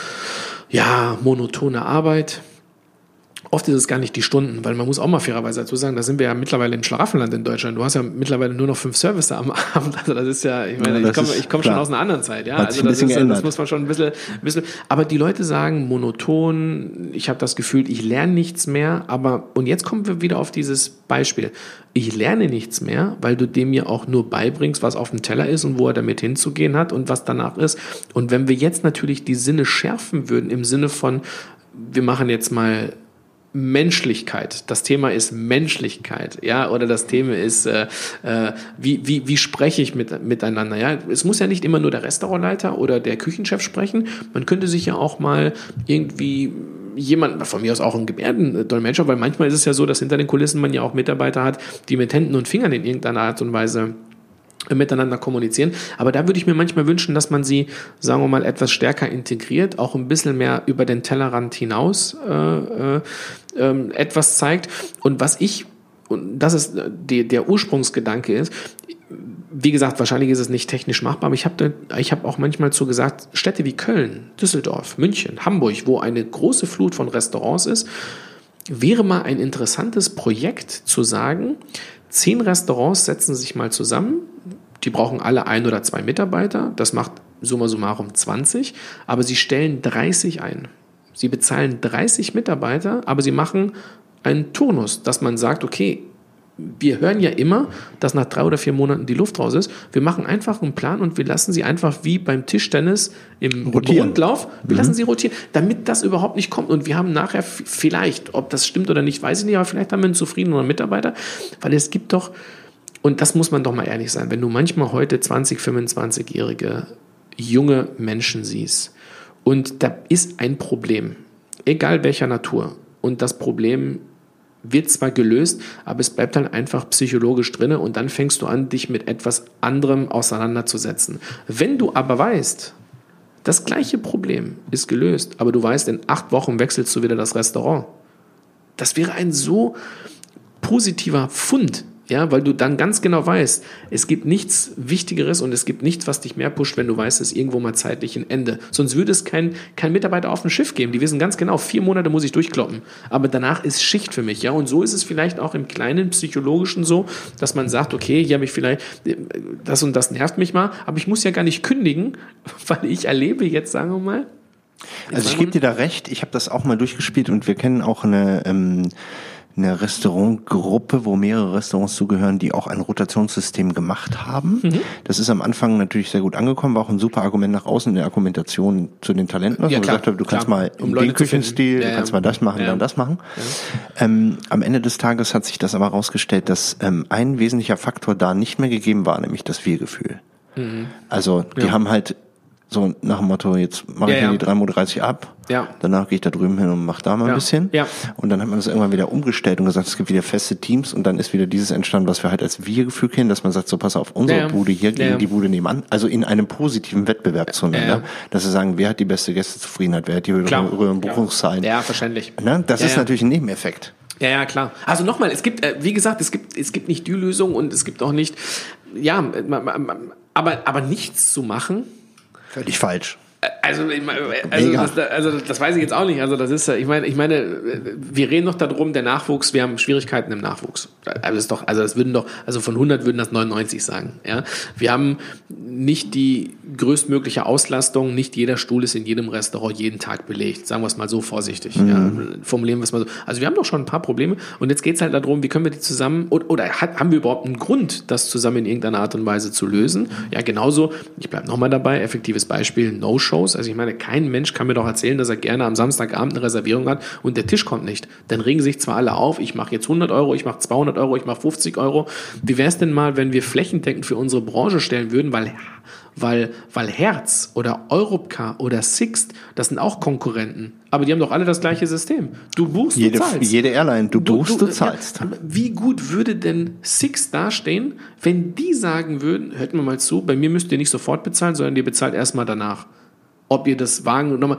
Ja, monotone Arbeit. Oft ist es gar nicht die Stunden, weil man muss auch mal fairerweise dazu sagen, da sind wir ja mittlerweile im Schlaraffenland in Deutschland. Du hast ja mittlerweile nur noch fünf Services am Abend. Also das ist ja, ich meine, ja, ich komme ich komm schon aus einer anderen Zeit. Ja, also das, ist, das muss man schon ein bisschen, ein bisschen. Aber die Leute sagen monoton, ich habe das Gefühl, ich lerne nichts mehr. Aber, und jetzt kommen wir wieder auf dieses Beispiel. Ich lerne nichts mehr, weil du dem ja auch nur beibringst, was auf dem Teller ist und wo er damit hinzugehen hat und was danach ist. Und wenn wir jetzt natürlich die Sinne schärfen würden, im Sinne von, wir machen jetzt mal Menschlichkeit. Das Thema ist Menschlichkeit, ja, oder das Thema ist, äh, äh, wie, wie, wie spreche ich mit, miteinander, ja. Es muss ja nicht immer nur der Restaurantleiter oder der Küchenchef sprechen. Man könnte sich ja auch mal irgendwie jemand, von mir aus auch ein Gebärdendolmetscher, weil manchmal ist es ja so, dass hinter den Kulissen man ja auch Mitarbeiter hat, die mit Händen und Fingern in irgendeiner Art und Weise miteinander kommunizieren. Aber da würde ich mir manchmal wünschen, dass man sie, sagen wir mal, etwas stärker integriert, auch ein bisschen mehr über den Tellerrand hinaus äh, äh, äh, etwas zeigt. Und was ich, und das ist die, der Ursprungsgedanke ist, wie gesagt, wahrscheinlich ist es nicht technisch machbar, aber ich habe ich hab auch manchmal zu gesagt, Städte wie Köln, Düsseldorf, München, Hamburg, wo eine große Flut von Restaurants ist, wäre mal ein interessantes Projekt zu sagen, zehn Restaurants setzen sich mal zusammen, die brauchen alle ein oder zwei Mitarbeiter, das macht summa summarum zwanzig, aber sie stellen dreißig ein. Sie bezahlen dreißig Mitarbeiter, aber sie machen einen Turnus, dass man sagt, okay, wir hören ja immer, dass nach drei oder vier Monaten die Luft raus ist. Wir machen einfach einen Plan und wir lassen sie einfach wie beim Tischtennis im rotieren. Rundlauf, wir mhm. lassen sie rotieren, damit das überhaupt nicht kommt. Und wir haben nachher vielleicht, ob das stimmt oder nicht, weiß ich nicht, aber vielleicht haben wir einen zufriedenen Mitarbeiter, weil es gibt doch, und das muss man doch mal ehrlich sein, wenn du manchmal heute zwanzig-, fünfundzwanzigjährige junge Menschen siehst und da ist ein Problem, egal welcher Natur, und das Problem wird zwar gelöst, aber es bleibt dann einfach psychologisch drin und dann fängst du an, dich mit etwas anderem auseinanderzusetzen. Wenn du aber weißt, das gleiche Problem ist gelöst, aber du weißt, in acht Wochen wechselst du wieder das Restaurant. Das wäre ein so positiver Fund, ja, weil du dann ganz genau weißt, es gibt nichts Wichtigeres und es gibt nichts, was dich mehr pusht, wenn du weißt, es ist irgendwo mal zeitlich ein Ende. Sonst würde es kein, kein Mitarbeiter auf dem Schiff geben. Die wissen ganz genau, vier Monate muss ich durchkloppen. Aber danach ist Schicht für mich. Ja, und so ist es vielleicht auch im kleinen Psychologischen so, dass man sagt, okay, hier habe ich vielleicht, das und das nervt mich mal, aber ich muss ja gar nicht kündigen, weil ich erlebe jetzt, sagen wir mal. Also ich gebe dir da recht, ich habe das auch mal durchgespielt und wir kennen auch eine, ähm, eine Restaurantgruppe, wo mehrere Restaurants zugehören, die auch ein Rotationssystem gemacht haben. Mhm. Das ist am Anfang natürlich sehr gut angekommen, war auch ein super Argument nach außen in der Argumentation zu den Talenten. Also ja, klar, gesagt habe, du klar. kannst mal um den Küchenstil, ja, du kannst mal das machen, ja. dann das machen. Ja. Ähm, am Ende des Tages hat sich das aber herausgestellt, dass ähm, ein wesentlicher Faktor da nicht mehr gegeben war, nämlich das Wir-Gefühl. Mhm. Also die ja. haben halt so nach dem Motto, jetzt mache ja, ich mir ja. die drei Uhr dreißig ab, ja. danach gehe ich da drüben hin und mache da mal ja. ein bisschen. Ja. Und dann hat man das irgendwann wieder umgestellt und gesagt, es gibt wieder feste Teams und dann ist wieder dieses entstanden, was wir halt als Wir-Gefühl kennen, dass man sagt, so pass auf, unsere ja. Bude hier gegen ja. die Bude nebenan, also in einem positiven Wettbewerb zueinander, ja. dass wir sagen, wer hat die beste Gästezufriedenheit, wer hat die höheren Buchungszahlen. Ja, verständlich. Ne? Das ja, ist ja. natürlich ein Nebeneffekt. Ja, ja, klar. Also nochmal, es gibt, äh, wie gesagt, es gibt, es gibt nicht die Lösung und es gibt auch nicht, ja, aber, aber nichts zu machen. Völlig falsch. Also, also, das, also das weiß ich jetzt auch nicht. Also das ist, ich meine, ich meine, wir reden doch darum, der Nachwuchs, wir haben Schwierigkeiten im Nachwuchs. Also das ist doch, also das würden doch, also von hundert würden das neunundneunzig sagen. Ja, wir haben nicht die größtmögliche Auslastung. Nicht jeder Stuhl ist in jedem Restaurant jeden Tag belegt. Sagen wir es mal so vorsichtig. Mhm. Ja, formulieren wir es mal so. Also wir haben doch schon ein paar Probleme. Und jetzt geht es halt darum, wie können wir die zusammen oder, oder hat, haben wir überhaupt einen Grund, das zusammen in irgendeiner Art und Weise zu lösen? Ja, genauso. Ich bleibe nochmal dabei. Effektives Beispiel: No-Shows. Also ich meine, kein Mensch kann mir doch erzählen, dass er gerne am Samstagabend eine Reservierung hat und der Tisch kommt nicht. Dann regen sich zwar alle auf, ich mache jetzt hundert Euro, ich mache zweihundert Euro, ich mache fünfzig Euro. Wie wäre es denn mal, wenn wir flächendeckend für unsere Branche stellen würden, weil, weil, weil Hertz oder Europcar oder Sixt, das sind auch Konkurrenten, aber die haben doch alle das gleiche System. Du buchst, jede, du zahlst. Jede Airline, du buchst, du, du, du zahlst. Ja, wie gut würde denn Sixt dastehen, wenn die sagen würden, hört mir mal zu, bei mir müsst ihr nicht sofort bezahlen, sondern ihr bezahlt erstmal danach. Ob ihr das wagen und nochmal.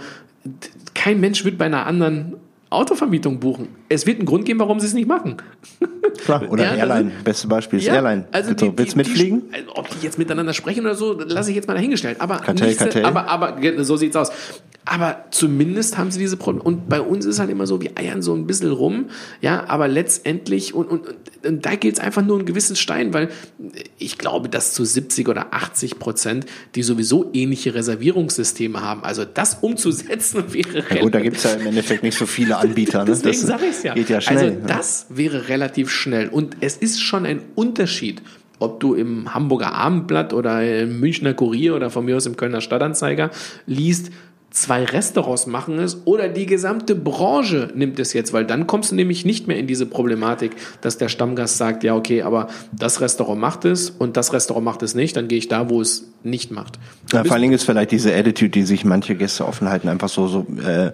Kein Mensch wird bei einer anderen Autovermietung buchen. Es wird einen Grund geben, warum sie es nicht machen. Klar, oder ja, Airline. Also, beste Beispiel ist ja, Airline. Also die, Willst du mitfliegen? Die, ob die jetzt miteinander sprechen oder so, lasse ich jetzt mal dahingestellt. Aber Kartell, nichts, Kartell. Aber, aber so sieht's aus. Aber zumindest haben sie diese Probleme. Und bei uns ist halt immer so, wir eiern so ein bisschen rum, ja, aber letztendlich, und, und, und da gilt es einfach nur einen gewissen Stein, weil ich glaube, dass zu siebzig oder achtzig Prozent, die sowieso ähnliche Reservierungssysteme haben, also das umzusetzen wäre ja gut, da gibt es ja im Endeffekt nicht so viele Anbieter. Ne? Deswegen sage ich es ja. Geht ja schnell. Also das ja. wäre relativ schnell. Und es ist schon ein Unterschied, ob du im Hamburger Abendblatt oder im Münchner Kurier oder von mir aus im Kölner Stadtanzeiger liest, zwei Restaurants machen es oder die gesamte Branche nimmt es jetzt, weil dann kommst du nämlich nicht mehr in diese Problematik, dass der Stammgast sagt, ja okay, aber das Restaurant macht es und das Restaurant macht es nicht, dann gehe ich da, wo es nicht macht. Ja, vor allen Dingen ist vielleicht diese Attitude, die sich manche Gäste offen halten, einfach so, so äh,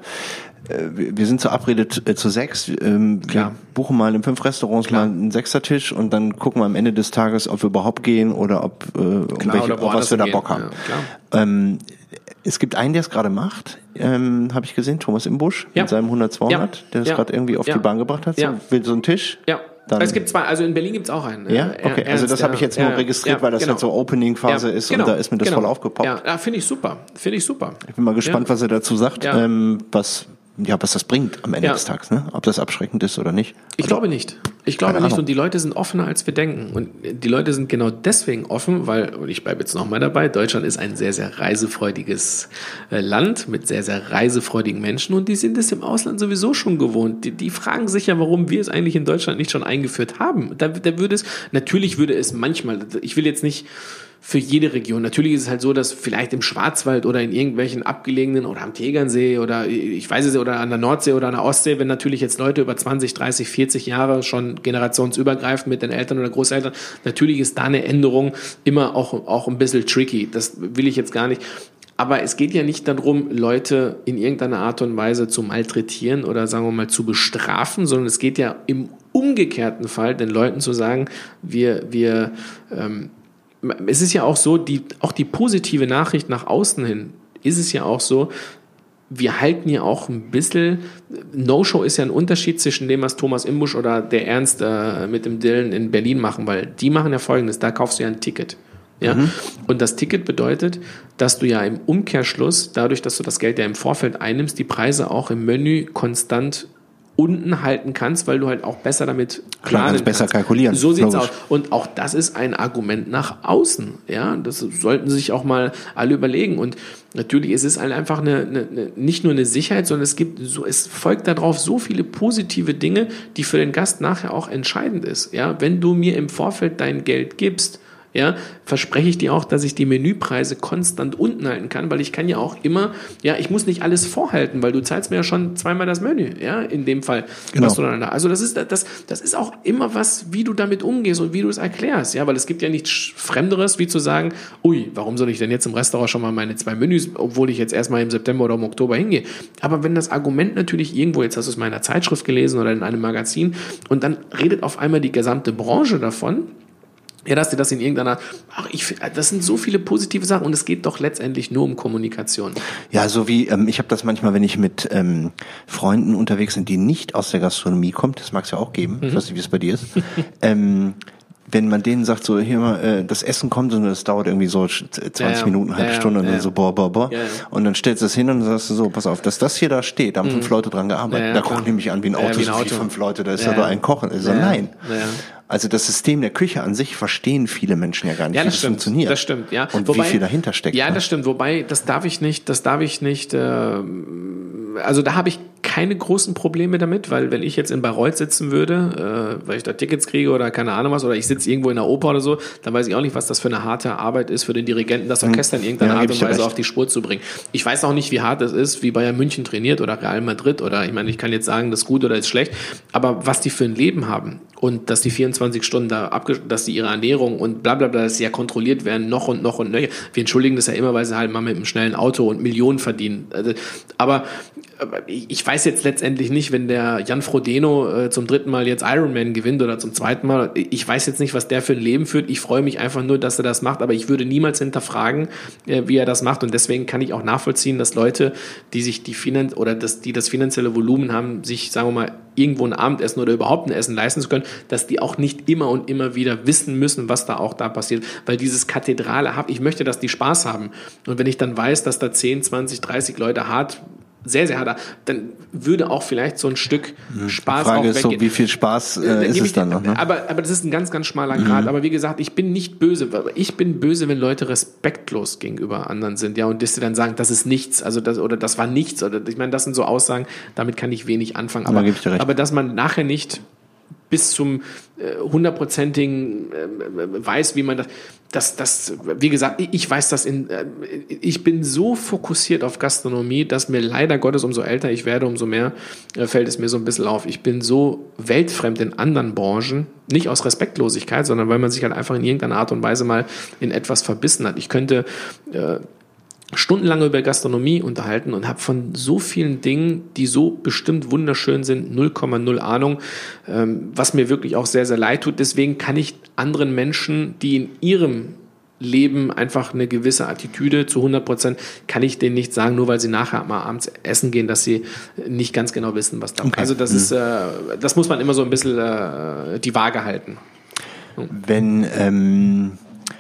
wir sind so verabredet äh, zu sechs, ähm, wir buchen mal in fünf Restaurants Klar. mal einen Sechsertisch und dann gucken wir am Ende des Tages, ob wir überhaupt gehen oder ob äh, um Klar, welche, oder auf was wir da gehen. Bock haben. Ja, ähm, es gibt einen, der es gerade macht, ähm, habe ich gesehen, Thomas Imbusch ja. mit seinem hundert zweihundert, ja. der das ja. gerade irgendwie auf ja. die Bahn gebracht hat. So, ja. will so einen Tisch. Ja. Dann es gibt zwei, also in Berlin gibt es auch einen. Ja, okay. Ernst, also das habe ich jetzt nur ja, registriert, ja, weil das genau. halt so Opening-Phase ja, ist genau, und da ist mir das genau. voll aufgepoppt. Ja, ja finde ich super. Finde ich super. Ich bin mal gespannt, ja. was er dazu sagt, ja. ähm, was ja, was das bringt am Ende ja. des Tages, ne? Ob das abschreckend ist oder nicht. Ich also, glaube nicht. Ich glaube nicht. Und die Leute sind offener, als wir denken. Und die Leute sind genau deswegen offen, weil, und ich bleibe jetzt nochmal dabei, Deutschland ist ein sehr, sehr reisefreudiges Land mit sehr, sehr reisefreudigen Menschen. Und die sind es im Ausland sowieso schon gewohnt. Die, die fragen sich ja, warum wir es eigentlich in Deutschland nicht schon eingeführt haben. Da, da würde es, natürlich würde es manchmal, ich will jetzt nicht für jede Region. Natürlich ist es halt so, dass vielleicht im Schwarzwald oder in irgendwelchen abgelegenen oder am Tegernsee oder ich weiß es, oder an der Nordsee oder an der Ostsee, wenn natürlich jetzt Leute über zwanzig, dreißig, vierzig Jahre schon generationsübergreifend mit den Eltern oder Großeltern, natürlich ist da eine Änderung immer auch, auch ein bisschen tricky. Das will ich jetzt gar nicht. Aber es geht ja nicht darum, Leute in irgendeiner Art und Weise zu malträtieren oder sagen wir mal zu bestrafen, sondern es geht ja im umgekehrten Fall den Leuten zu sagen, wir, wir, ähm, es ist ja auch so, die, auch die positive Nachricht nach außen hin ist es ja auch so, wir halten ja auch ein bisschen, No-Show ist ja ein Unterschied zwischen dem, was Thomas Imbusch oder der Ernst äh, mit dem Dylan in Berlin machen, weil die machen ja Folgendes, da kaufst du ja ein Ticket. Ja? Mhm. Und das Ticket bedeutet, dass du ja im Umkehrschluss, dadurch, dass du das Geld ja im Vorfeld einnimmst, die Preise auch im Menü konstant unten halten kannst, weil du halt auch besser damit Klar, planen kannst besser kannst. kalkulieren. So sieht's Logisch. aus. Und auch das ist ein Argument nach außen. Ja, das sollten sich auch mal alle überlegen. Und natürlich ist es halt einfach eine, eine, eine, nicht nur eine Sicherheit, sondern es gibt so, es folgt darauf so viele positive Dinge, die für den Gast nachher auch entscheidend ist. Ja, wenn du mir im Vorfeld dein Geld gibst, ja, verspreche ich dir auch, dass ich die Menüpreise konstant unten halten kann, weil ich kann ja auch immer, ja, ich muss nicht alles vorhalten, weil du zahlst mir ja schon zweimal das Menü, ja, in dem Fall. Genau. Was du dann da, also das ist, das, das ist auch immer was, wie du damit umgehst und wie du es erklärst, ja, weil es gibt ja nichts Fremderes, wie zu sagen, ui, warum soll ich denn jetzt im Restaurant schon mal meine zwei Menüs, obwohl ich jetzt erstmal im September oder im Oktober hingehe. Aber wenn das Argument natürlich irgendwo, jetzt hast du es mal in einer Zeitschrift gelesen oder in einem Magazin und dann redet auf einmal die gesamte Branche davon, ja, dass dir das in irgendeiner, ach, ich, das sind so viele positive Sachen und es geht doch letztendlich nur um Kommunikation. Ja, so wie, ähm, ich habe das manchmal, wenn ich mit ähm, Freunden unterwegs bin, die nicht aus der Gastronomie kommen, das mag es ja auch geben, mhm. ich weiß nicht, wie es bei dir ist, ähm, wenn man denen sagt, so hier mal, äh, das Essen kommt und das dauert irgendwie so zwanzig ja, ja. Minuten, eine halbe ja, Stunde ja, und dann ja. so boah, boah, boah. Ja, ja. Und dann stellst du es hin und dann sagst du so, pass auf, dass das hier da steht, da haben mhm. fünf Leute dran gearbeitet. Ja, ja, da gucken die mich an wie ein Auto, ja, wie ein so Auto. Wie fünf Leute, da ist ja, ja da ein Kochen. Also ja, nein. Ja. Also das System der Küche an sich verstehen viele Menschen ja gar nicht, ja, das wie das stimmt, funktioniert. Das stimmt, ja. Und wobei, wie viel dahinter steckt. Ja, ne? das stimmt. Wobei, das darf ich nicht, das darf ich nicht, äh, also da habe ich keine großen Probleme damit, weil wenn ich jetzt in Bayreuth sitzen würde, äh, weil ich da Tickets kriege oder keine Ahnung was, oder ich sitze irgendwo in der Oper oder so, dann weiß ich auch nicht, was das für eine harte Arbeit ist für den Dirigenten, das Orchester in irgendeiner ja, Art und Weise auf die Spur zu bringen. Ich weiß auch nicht, wie hart es ist, wie Bayern München trainiert oder Real Madrid oder ich meine, ich kann jetzt sagen, das ist gut oder ist schlecht, aber was die für ein Leben haben und dass die vierundzwanzig Stunden da abge- dass die ihre Ernährung und bla bla bla, dass sie ja kontrolliert werden, noch und noch und nöcher. Wir entschuldigen das ja immer, weil sie halt mal mit einem schnellen Auto und Millionen verdienen. Also, aber, aber ich weiß jetzt letztendlich nicht, wenn der Jan Frodeno äh, zum dritten Mal jetzt Ironman gewinnt oder zum zweiten Mal, ich weiß jetzt nicht, was der für ein Leben führt. Ich freue mich einfach nur, dass er das macht, aber ich würde niemals hinterfragen, äh, wie er das macht und deswegen kann ich auch nachvollziehen, dass Leute, die sich die Finan- oder das, die das finanzielle Volumen haben, sich, sagen wir mal, irgendwo ein Abendessen oder überhaupt ein Essen leisten zu können, dass die auch nicht immer und immer wieder wissen müssen, was da auch da passiert, weil dieses Kathedrale, ich möchte, dass die Spaß haben und wenn ich dann weiß, dass da zehn, zwanzig, dreißig Leute hart sehr, sehr hart, dann würde auch vielleicht so ein Stück Spaß Die Frage auch ist weggehen. so, wie viel Spaß äh, ist es dann noch? Ne? Aber, aber das ist ein ganz, ganz schmaler Grad. Mhm. Aber wie gesagt, ich bin nicht böse. Ich bin böse, wenn Leute respektlos gegenüber anderen sind, ja, und dass sie dann sagen, das ist nichts, also das, oder das war nichts, oder ich meine, das sind so Aussagen, damit kann ich wenig anfangen. Aber, ja, geb ich dir recht. aber dass man nachher nicht bis zum hundertprozentigen äh, äh, weiß, wie man das, das, das, wie gesagt, ich weiß das in, äh, ich bin so fokussiert auf Gastronomie, dass mir leider Gottes, umso älter ich werde, umso mehr äh, fällt es mir so ein bisschen auf. Ich bin so weltfremd in anderen Branchen, nicht aus Respektlosigkeit, sondern weil man sich halt einfach in irgendeiner Art und Weise mal in etwas verbissen hat. Ich könnte äh, stundenlang über Gastronomie unterhalten und habe von so vielen Dingen, die so bestimmt wunderschön sind, null Komma null Ahnung, ähm, was mir wirklich auch sehr, sehr leid tut. Deswegen kann ich anderen Menschen, die in ihrem Leben einfach eine gewisse Attitüde zu hundert Prozent, kann ich denen nicht sagen, nur weil sie nachher mal abends essen gehen, dass sie nicht ganz genau wissen, was da okay. Also das mhm. ist, äh, das muss man immer so ein bisschen äh, die Waage halten. Wenn, ähm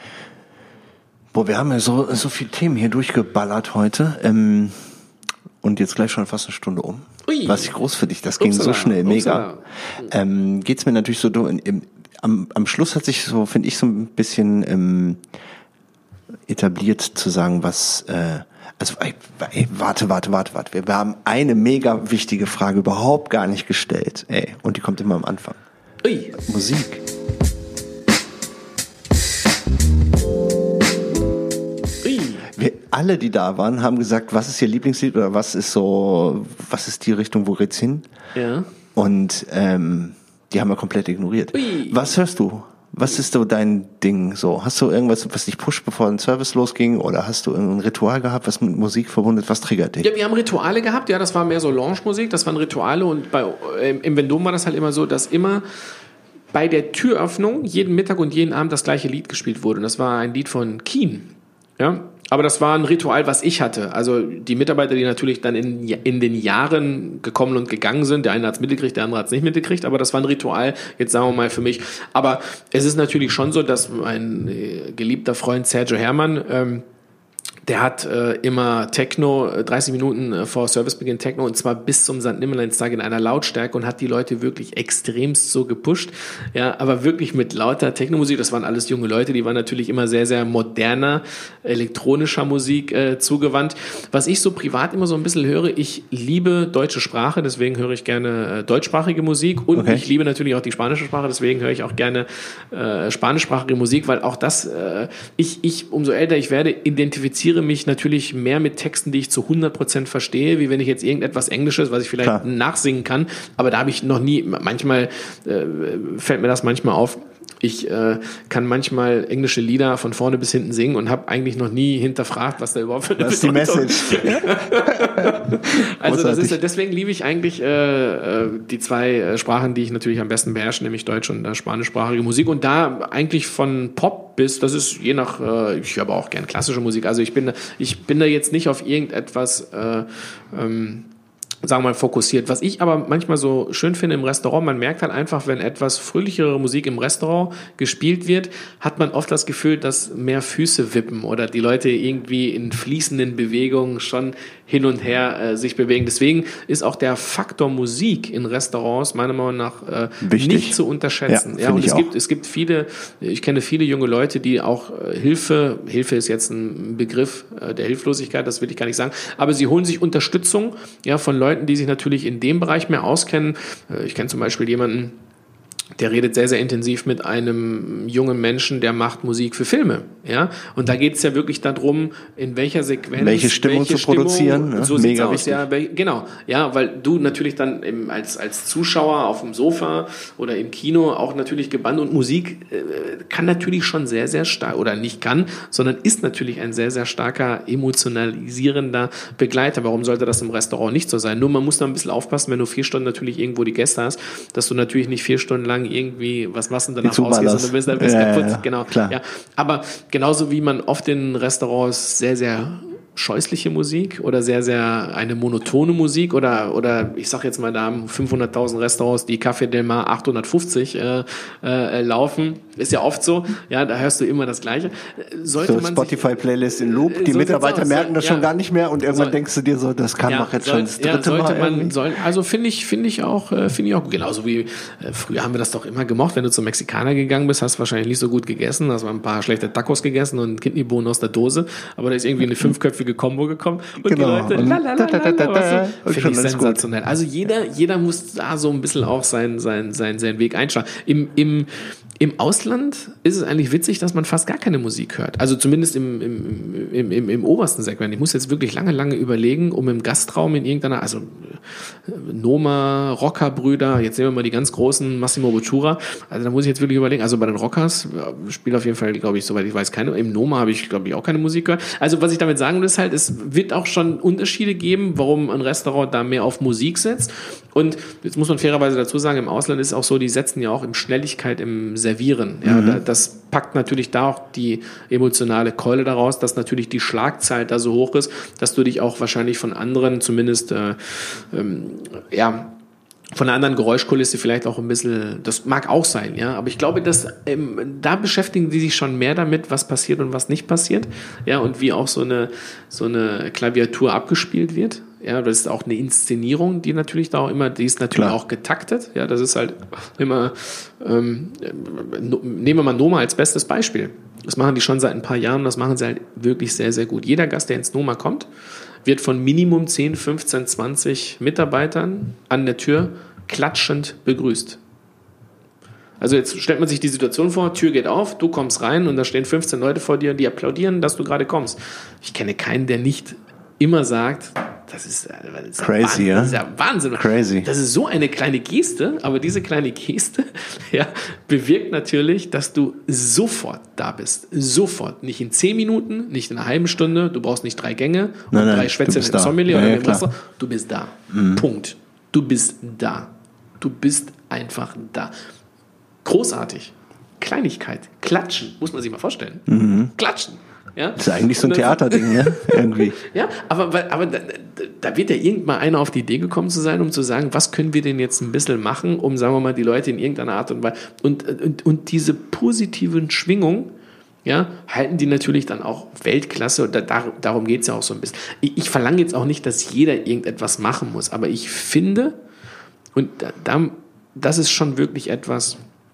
Boah, wir haben ja so, so viele Themen hier durchgeballert heute. Ähm, und jetzt gleich schon fast eine Stunde um. Ui. Was ich groß für dich, das ging Upsala. so schnell, mega. Ähm, geht's mir natürlich so, in, in, am, am Schluss hat sich so, finde ich, so ein bisschen ähm, etabliert zu sagen, was, äh, also, ey, ey, warte, warte, warte, warte. Wir, wir haben eine mega wichtige Frage überhaupt gar nicht gestellt. Ey, und die kommt immer am Anfang. Ui. Musik. Wir alle, die da waren, haben gesagt, was ist ihr Lieblingslied oder was ist so, was ist die Richtung, wo geht's hin? Ja. Und ähm, die haben wir komplett ignoriert. Ui. Was hörst du? Was ist so dein Ding? So, hast du irgendwas, was dich pusht, bevor ein Service losging, oder hast du irgendein Ritual gehabt, was mit Musik verbunden ist? Was triggert dich? Ja, wir haben Rituale gehabt. Ja, das war mehr so Lounge-Musik. Das waren Rituale und bei im Vendôme war das halt immer so, dass immer bei der Türöffnung jeden Mittag und jeden Abend das gleiche Lied gespielt wurde. Und das war ein Lied von Keen. Ja, aber das war ein Ritual, was ich hatte. Also die Mitarbeiter, die natürlich dann in, in den Jahren gekommen und gegangen sind, der eine hat es mitgekriegt, der andere hat es nicht mitgekriegt, aber das war ein Ritual, jetzt sagen wir mal für mich. Aber es ist natürlich schon so, dass mein äh, geliebter Freund Sergio Herrmann, ähm, Der hat äh, immer Techno, dreißig Minuten äh, vor Servicebeginn Techno, und zwar bis zum Sankt Nimmerleinstag in einer Lautstärke, und hat die Leute wirklich extremst so gepusht. Ja, aber wirklich mit lauter Techno-Musik. Das waren alles junge Leute, die waren natürlich immer sehr, sehr moderner, elektronischer Musik äh, zugewandt. Was ich so privat immer so ein bisschen höre, ich liebe deutsche Sprache, deswegen höre ich gerne äh, deutschsprachige Musik, und okay. ich liebe natürlich auch die spanische Sprache, deswegen höre ich auch gerne äh, spanischsprachige Musik, weil auch das, äh, ich, ich, umso älter ich werde, identifiziere mich natürlich mehr mit Texten, die ich zu hundert Prozent verstehe, wie wenn ich jetzt irgendetwas Englisches, was ich vielleicht Klar. nachsingen kann, aber da habe ich noch nie, manchmal äh, fällt mir das manchmal auf, ich äh, kann manchmal englische Lieder von vorne bis hinten singen und habe eigentlich noch nie hinterfragt, was da überhaupt für eine Das ist die Message. Also das ist, deswegen liebe ich eigentlich äh, die zwei Sprachen, die ich natürlich am besten beherrsche, nämlich Deutsch und äh, spanischsprachige Musik. Und da eigentlich von Pop bis, das ist je nach, äh, ich höre aber auch gern klassische Musik. Also ich bin, ich bin da jetzt nicht auf irgendetwas äh, ähm, sagen wir mal, fokussiert. Was ich aber manchmal so schön finde im Restaurant, man merkt halt einfach, wenn etwas fröhlichere Musik im Restaurant gespielt wird, hat man oft das Gefühl, dass mehr Füße wippen oder die Leute irgendwie in fließenden Bewegungen schon hin und her äh, sich bewegen. Deswegen ist auch der Faktor Musik in Restaurants meiner Meinung nach äh, nicht zu unterschätzen. Ja, ja, und es gibt, es gibt viele, ich kenne viele junge Leute, die auch äh, Hilfe, Hilfe ist jetzt ein Begriff äh, der Hilflosigkeit, das will ich gar nicht sagen, aber sie holen sich Unterstützung, ja, von Leuten, die sich natürlich in dem Bereich mehr auskennen. Äh, ich kenne zum Beispiel jemanden, der redet sehr, sehr intensiv mit einem jungen Menschen, der macht Musik für Filme. Ja? Und da geht es ja wirklich darum, in welcher Sequenz, welche Stimmung welche zu Stimmung, produzieren. Ja? So sieht's aus. Ja, genau. Ja, weil du natürlich dann im, als, als Zuschauer auf dem Sofa oder im Kino auch natürlich gebannt, und Musik äh, kann natürlich schon sehr, sehr stark, oder nicht kann, sondern ist natürlich ein sehr, sehr starker emotionalisierender Begleiter. Warum sollte das im Restaurant nicht so sein? Nur man muss da ein bisschen aufpassen, wenn du vier Stunden natürlich irgendwo die Gäste hast, dass du natürlich nicht vier Stunden lang irgendwie, was machst du danach rausgehst und du bist, dann bist ja, kaputt. Ja, genau. Klar. Ja. Aber genauso wie man oft in Restaurants sehr, sehr scheußliche Musik oder sehr, sehr eine monotone Musik oder, oder ich sag jetzt mal, da haben fünfhunderttausend Restaurants, die Café Del Mar achthundertfünfzig äh, äh, laufen. Ist ja oft so. Ja, da hörst du immer das Gleiche. Sollte so, man Spotify-Playlist in Loop. Die so Mitarbeiter merken das ja schon gar nicht mehr und irgendwann soll, denkst du dir so, das kann ja, doch jetzt soll, schon das dritte ja, sollte Mal. Man, soll, also finde ich, finde ich auch, finde ich auch genauso wie äh, früher haben wir das doch immer gemocht. Wenn du zum Mexikaner gegangen bist, hast du wahrscheinlich nicht so gut gegessen, hast ein paar schlechte Tacos gegessen und Kidneybohnen aus der Dose, aber da ist irgendwie eine fünfköpfige Kombo gekommen und genau. die Leute lalalala, finde ich sensationell. Also jeder, jeder muss da so ein bisschen auch seinen sein, sein, sein Weg einschlagen. Im, im, Im Ausland ist es eigentlich witzig, dass man fast gar keine Musik hört. Also zumindest im, im, im, im, im obersten Segment. Ich muss jetzt wirklich lange, lange überlegen, um im Gastraum in irgendeiner, also Noma, Rockerbrüder, jetzt nehmen wir mal die ganz großen, Massimo Bottura, also da muss ich jetzt wirklich überlegen, also bei den Rockers spielt auf jeden Fall, glaube ich, soweit ich weiß, keine, im Noma habe ich, glaube ich, auch keine Musik gehört. Also was ich damit sagen will, ist halt, es wird auch schon Unterschiede geben, warum ein Restaurant da mehr auf Musik setzt. Und jetzt muss man fairerweise dazu sagen, im Ausland ist es auch so, die setzen ja auch im Schnelligkeit im Servieren. Ja, mhm. Das packt natürlich da auch die emotionale Keule daraus, dass natürlich die Schlagzahl da so hoch ist, dass du dich auch wahrscheinlich von anderen zumindest äh, ähm, ja von einer anderen Geräuschkulisse vielleicht auch ein bisschen, das mag auch sein, ja, aber ich glaube, dass ähm, da beschäftigen die sich schon mehr damit, was passiert und was nicht passiert, ja, und wie auch so eine so eine Klaviatur abgespielt wird. Ja, das ist auch eine Inszenierung, die natürlich da auch immer, die ist natürlich Klar. auch getaktet. Ja, das ist halt immer, ähm, nehmen wir mal Noma als bestes Beispiel. Das machen die schon seit ein paar Jahren, das machen sie halt wirklich sehr, sehr gut. Jeder Gast, der ins Noma kommt, wird von Minimum zehn, fünfzehn, zwanzig Mitarbeitern an der Tür klatschend begrüßt. Also jetzt stellt man sich die Situation vor, Tür geht auf, du kommst rein und da stehen fünfzehn Leute vor dir, die applaudieren, dass du gerade kommst. Ich kenne keinen, der nicht immer sagt, das ist, das ist crazy, Wahnsinn, ja? Das ist ja Wahnsinn. Crazy. Das ist so eine kleine Geste, aber diese kleine Geste ja, bewirkt natürlich, dass du sofort da bist. Sofort. Nicht in zehn Minuten, nicht in einer halben Stunde, du brauchst nicht drei Gänge und nein, nein, drei Schwätze im Sommelier ja, oder im ja, Wasser. Du bist da. Mhm. Punkt. Du bist da. Du bist einfach da. Großartig. Kleinigkeit. Klatschen. Muss man sich mal vorstellen. Mhm. Klatschen. Ja? Das ist eigentlich so ein Theaterding, ja? Irgendwie. Ja, aber, aber da, da wird ja irgendwann einer auf die Idee gekommen zu sein, um zu sagen, was können wir denn jetzt ein bisschen machen, um, sagen wir mal, die Leute in irgendeiner Art und Weise und, und, und diese positiven Schwingungen, ja, halten die natürlich dann auch Weltklasse und da, darum geht es ja auch so ein bisschen. Ich, ich verlange jetzt auch nicht, dass jeder irgendetwas machen muss, aber ich finde, und da, da, das ist schon wirklich etwas,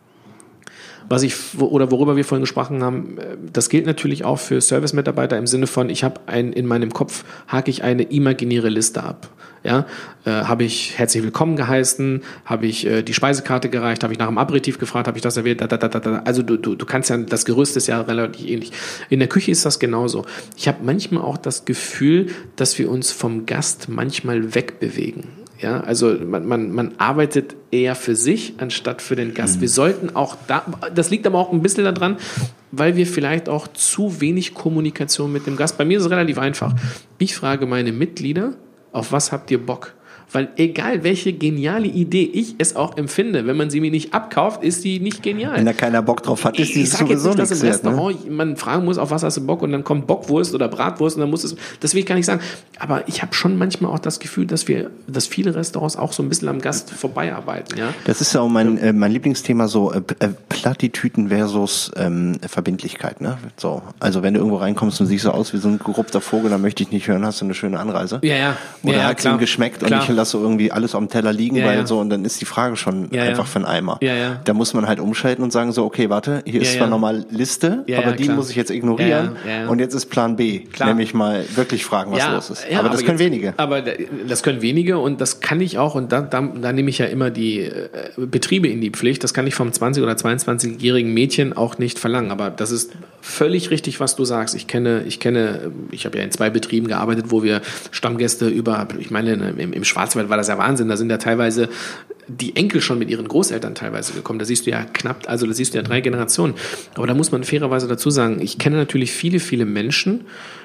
was ich, oder worüber wir vorhin gesprochen haben, das gilt natürlich auch für Service-Mitarbeiter im Sinne von, ich habe ein, in meinem Kopf hake ich eine imaginäre Liste ab. Ja, äh, habe ich herzlich willkommen geheißen, habe ich äh, die Speisekarte gereicht, habe ich nach dem Aperitif gefragt, habe ich das erwähnt, da, da, da, da. Also du, du, du kannst ja, das Gerüst ist ja relativ ähnlich. In der Küche ist das genauso. Ich habe manchmal auch das Gefühl, dass wir uns vom Gast manchmal wegbewegen. Ja, also man, man, man arbeitet eher für sich anstatt für den Gast. Mhm. Wir sollten auch da, das liegt aber auch ein bisschen daran, weil wir vielleicht auch zu wenig Kommunikation mit dem Gast. Bei mir ist es relativ einfach. Ich frage meine Mitglieder, auf was habt ihr Bock? Weil egal, welche geniale Idee ich es auch empfinde, wenn man sie mir nicht abkauft, ist sie nicht genial. Wenn da keiner Bock drauf hat, ist die sowieso nicht. Ich sage jetzt nicht, dass im wert, Restaurant ne? man fragen muss, auf was hast du Bock, und dann kommt Bockwurst oder Bratwurst und dann muss es, das will ich gar nicht sagen. Aber ich habe schon manchmal auch das Gefühl, dass wir, dass viele Restaurants auch so ein bisschen am Gast vorbeiarbeiten. Ja? Das ist ja auch mein, äh, mein Lieblingsthema, so äh, Plattitüten versus ähm, Verbindlichkeit. Ne? So, also wenn du irgendwo reinkommst und siehst so aus wie so ein korrupter Vogel, dann möchte ich nicht hören, hast du eine schöne Anreise. Ja, ja. Oder ja, ja, hat es ihm geschmeckt klar. Und ich lasse irgendwie alles am Teller liegen, ja, weil ja. so, und dann ist die Frage schon ja, einfach ja. für einen Eimer. Ja, ja. Da muss man halt umschalten und sagen so, okay, warte, hier ist ja, zwar ja. nochmal Liste, ja, aber ja, die klar. muss ich jetzt ignorieren ja, ja, ja. und jetzt ist Plan B, klar. nämlich mal wirklich fragen, was ja, los ist. Ja, aber das aber können jetzt, wenige. Aber das können wenige und das kann ich auch, und da, da, da nehme ich ja immer die äh, Betriebe in die Pflicht, das kann ich vom zwanzig- oder zweiundzwanzigjährigen Mädchen auch nicht verlangen, aber das ist völlig richtig, was du sagst. Ich kenne, ich kenne, ich habe ja in zwei Betrieben gearbeitet, wo wir Stammgäste über, ich meine, im, im Schwarzwald war das ja Wahnsinn, da sind ja teilweise die Enkel schon mit ihren Großeltern teilweise gekommen. Da siehst du ja knapp, also da siehst du ja drei Generationen. Aber da muss man fairerweise dazu sagen, ich kenne natürlich viele, viele Menschen,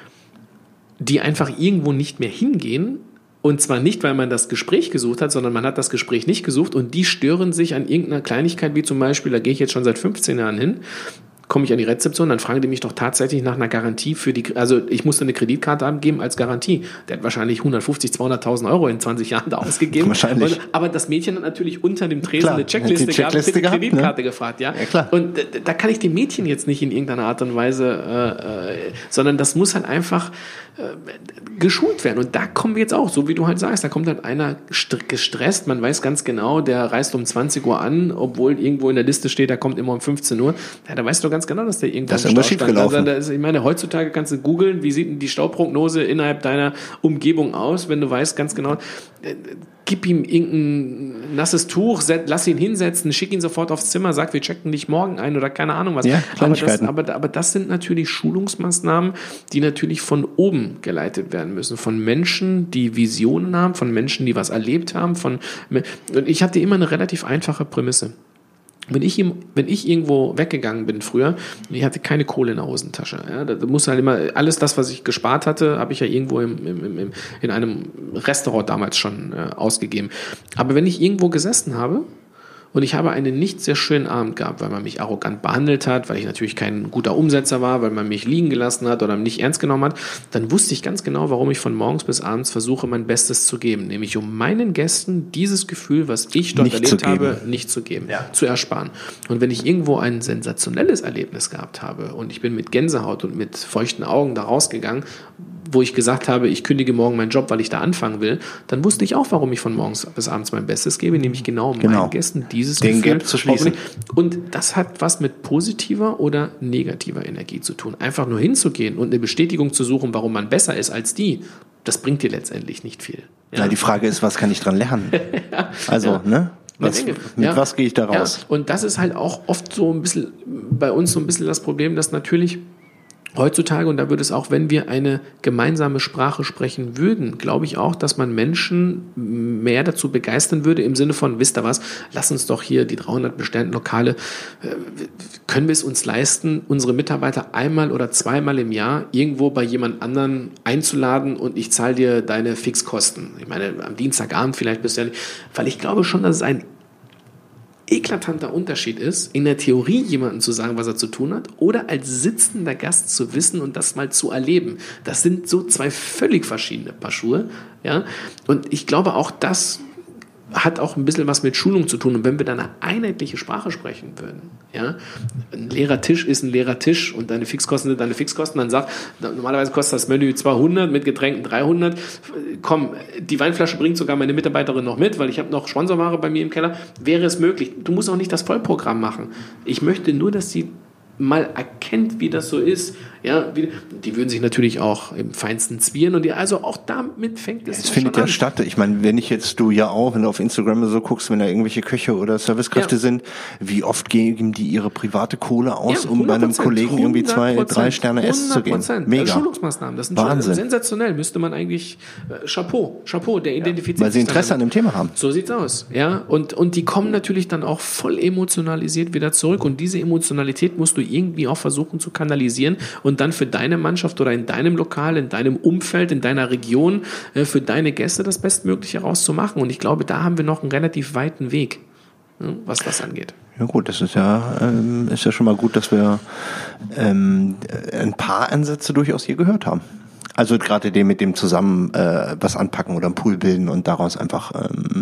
die einfach irgendwo nicht mehr hingehen. Und zwar nicht, weil man das Gespräch gesucht hat, sondern man hat das Gespräch nicht gesucht und die stören sich an irgendeiner Kleinigkeit, wie zum Beispiel, da gehe ich jetzt schon seit fünfzehn Jahren hin, komme ich an die Rezeption, dann fragen die mich doch tatsächlich nach einer Garantie für die, also ich musste eine Kreditkarte abgeben als Garantie. Der hat wahrscheinlich hundertfünfzig, zweihunderttausend Euro in zwanzig Jahren da ausgegeben. Wahrscheinlich. Und, aber das Mädchen hat natürlich unter dem Tresen klar, eine Checkliste, die Checkliste gehabt, für die gehabt, Kreditkarte ne? gefragt. Ja? Ja, klar. Und da, da kann ich dem Mädchen jetzt nicht in irgendeiner Art und Weise, äh, äh, sondern das muss halt einfach äh, geschult werden. Und da kommen wir jetzt auch, so wie du halt sagst, da kommt halt einer gestresst, man weiß ganz genau, der reist um zwanzig Uhr an, obwohl irgendwo in der Liste steht, der kommt immer um fünfzehn Uhr. Ja, da weißt du ganz genau, dass der irgendwo das ist immer schief gelaufen. Also, ich meine, heutzutage kannst du googeln, wie sieht denn die Stauprognose innerhalb deiner Umgebung aus, wenn du weißt ganz genau, äh, gib ihm irgendein nasses Tuch, set, lass ihn hinsetzen, schick ihn sofort aufs Zimmer, sag, wir checken dich morgen ein oder keine Ahnung was. Ja, aber, das, aber, aber das sind natürlich Schulungsmaßnahmen, die natürlich von oben geleitet werden müssen, von Menschen, die Visionen haben, von Menschen, die was erlebt haben. Von, und ich hatte immer eine relativ einfache Prämisse. Wenn ich, wenn ich irgendwo weggegangen bin früher, ich hatte keine Kohle in der Hosentasche. Ja, da muss halt immer, alles das, was ich gespart hatte, habe ich ja irgendwo im, im, im, in einem Restaurant damals schon äh, ausgegeben. Aber wenn ich irgendwo gesessen habe und ich habe einen nicht sehr schönen Abend gehabt, weil man mich arrogant behandelt hat, weil ich natürlich kein guter Umsetzer war, weil man mich liegen gelassen hat oder nicht ernst genommen hat, dann wusste ich ganz genau, warum ich von morgens bis abends versuche, mein Bestes zu geben. Nämlich um meinen Gästen dieses Gefühl, was ich dort nicht erlebt habe, nicht zu geben, ja. zu ersparen. Und wenn ich irgendwo ein sensationelles Erlebnis gehabt habe und ich bin mit Gänsehaut und mit feuchten Augen da rausgegangen, wo ich gesagt habe, ich kündige morgen meinen Job, weil ich da anfangen will, dann wusste ich auch, warum ich von morgens bis abends mein Bestes gebe, nämlich genau, genau. meinen Gästen dieses Den Gefühl Gap zu schließen. Und das hat was mit positiver oder negativer Energie zu tun. Einfach nur hinzugehen und eine Bestätigung zu suchen, warum man besser ist als die, das bringt dir letztendlich nicht viel. Ja? Na, die Frage ist, was kann ich dran lernen? Also, ja. ne? Was, mit ja. was gehe ich da raus? Ja. Und das ist halt auch oft so ein bisschen, bei uns so ein bisschen das Problem, dass natürlich heutzutage, und da würde es auch, wenn wir eine gemeinsame Sprache sprechen würden, glaube ich auch, dass man Menschen mehr dazu begeistern würde, im Sinne von, wisst ihr was, lass uns doch hier die dreihundert bestellten Lokale, äh, können wir es uns leisten, unsere Mitarbeiter einmal oder zweimal im Jahr irgendwo bei jemand anderen einzuladen und ich zahle dir deine Fixkosten. Ich meine, am Dienstagabend vielleicht bist du ja nicht, weil ich glaube schon, dass es ein eklatanter Unterschied ist, in der Theorie jemandem zu sagen, was er zu tun hat, oder als sitzender Gast zu wissen und das mal zu erleben. Das sind so zwei völlig verschiedene Paar Schuhe. Ja? Und ich glaube, auch das hat auch ein bisschen was mit Schulung zu tun. Und wenn wir dann eine einheitliche Sprache sprechen würden, ja, ein leerer Tisch ist ein leerer Tisch und deine Fixkosten sind deine Fixkosten, dann sagt, normalerweise kostet das Menü zweihundert, mit Getränken dreihundert. Komm, die Weinflasche bringt sogar meine Mitarbeiterin noch mit, weil ich habe noch Sponsorware bei mir im Keller. Wäre es möglich? Du musst auch nicht das Vollprogramm machen. Ich möchte nur, dass sie mal erkennt, wie das so ist. Ja, wie, die würden sich natürlich auch im Feinsten zwieren und die, also auch damit fängt es ja, es findet ja an. statt. Ich meine, wenn ich jetzt, du ja auch, wenn du auf Instagram so guckst, wenn da irgendwelche Köche oder Servicekräfte ja. sind, wie oft geben die ihre private Kohle aus, ja, um bei einem Kollegen irgendwie zwei, drei Sterne essen zu gehen? Mega. Schulungsmaßnahmen, das sind Wahnsinn. Sensationell, müsste man eigentlich, äh, Chapeau, Chapeau, der identifiziert ja, weil sie Interesse an dem Thema haben. So sieht's aus, ja, und, und die kommen natürlich dann auch voll emotionalisiert wieder zurück und diese Emotionalität musst du irgendwie auch versuchen zu kanalisieren und dann für deine Mannschaft oder in deinem Lokal, in deinem Umfeld, in deiner Region, für deine Gäste das Bestmögliche rauszumachen. Und ich glaube, da haben wir noch einen relativ weiten Weg, was das angeht. Ja gut, das ist ja, ähm, ist ja schon mal gut, dass wir ähm, ein paar Ansätze durchaus hier gehört haben. Also gerade dem mit dem zusammen äh, was anpacken oder einen Pool bilden und daraus einfach, ähm,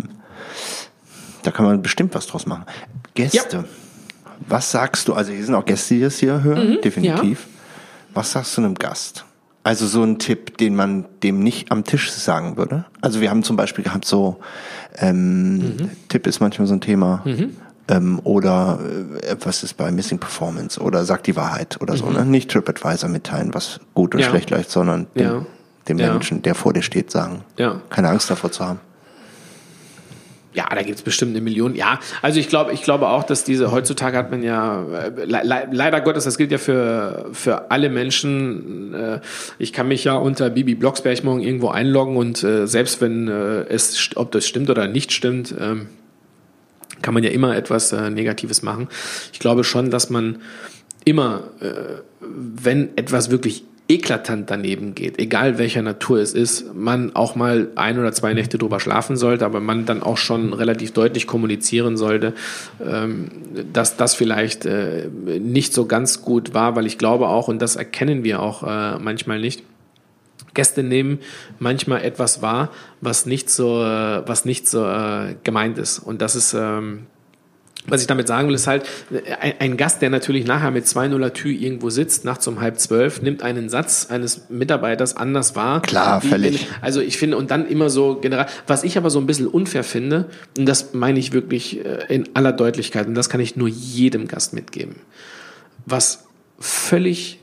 da kann man bestimmt was draus machen. Gäste. Ja. Was sagst du, also hier sind auch Gäste, die das hier hören, mhm, definitiv. Ja. Was sagst du einem Gast? Also so ein Tipp, den man dem nicht am Tisch sagen würde. Also wir haben zum Beispiel gehabt so, ähm, mhm. Tipp ist manchmal so ein Thema, mhm. ähm, oder äh, was ist bei Missing Performance oder sag die Wahrheit oder mhm. so. Ne? Nicht TripAdvisor mitteilen, was gut oder ja. schlecht läuft, sondern dem, ja. dem ja. Menschen, der vor dir steht, sagen. Ja. Keine Angst davor zu haben. Ja, da gibt es bestimmt eine Million. Ja, also ich glaube, ich glaube auch, dass diese, heutzutage hat man ja, le, le, leider Gottes, das gilt ja für, für alle Menschen. Äh, ich kann mich ja unter Bibi Blocksberg morgen irgendwo einloggen und äh, selbst wenn äh, es, ob das stimmt oder nicht stimmt, äh, kann man ja immer etwas äh, Negatives machen. Ich glaube schon, dass man immer, äh, wenn etwas wirklich eklatant daneben geht, egal welcher Natur es ist, man auch mal ein oder zwei Nächte drüber schlafen sollte, aber man dann auch schon relativ deutlich kommunizieren sollte, dass das vielleicht nicht so ganz gut war, weil ich glaube auch, und das erkennen wir auch manchmal nicht, Gäste nehmen manchmal etwas wahr, was nicht so, was nicht so gemeint ist. Und das ist, was ich damit sagen will, ist halt, ein, ein Gast, der natürlich nachher mit zwei null Tü irgendwo sitzt, nachts um halb zwölf, nimmt einen Satz eines Mitarbeiters anders wahr. Klar, völlig. In, also ich finde, und dann immer so generell, was ich aber so ein bisschen unfair finde, und das meine ich wirklich in aller Deutlichkeit, und das kann ich nur jedem Gast mitgeben, was völlig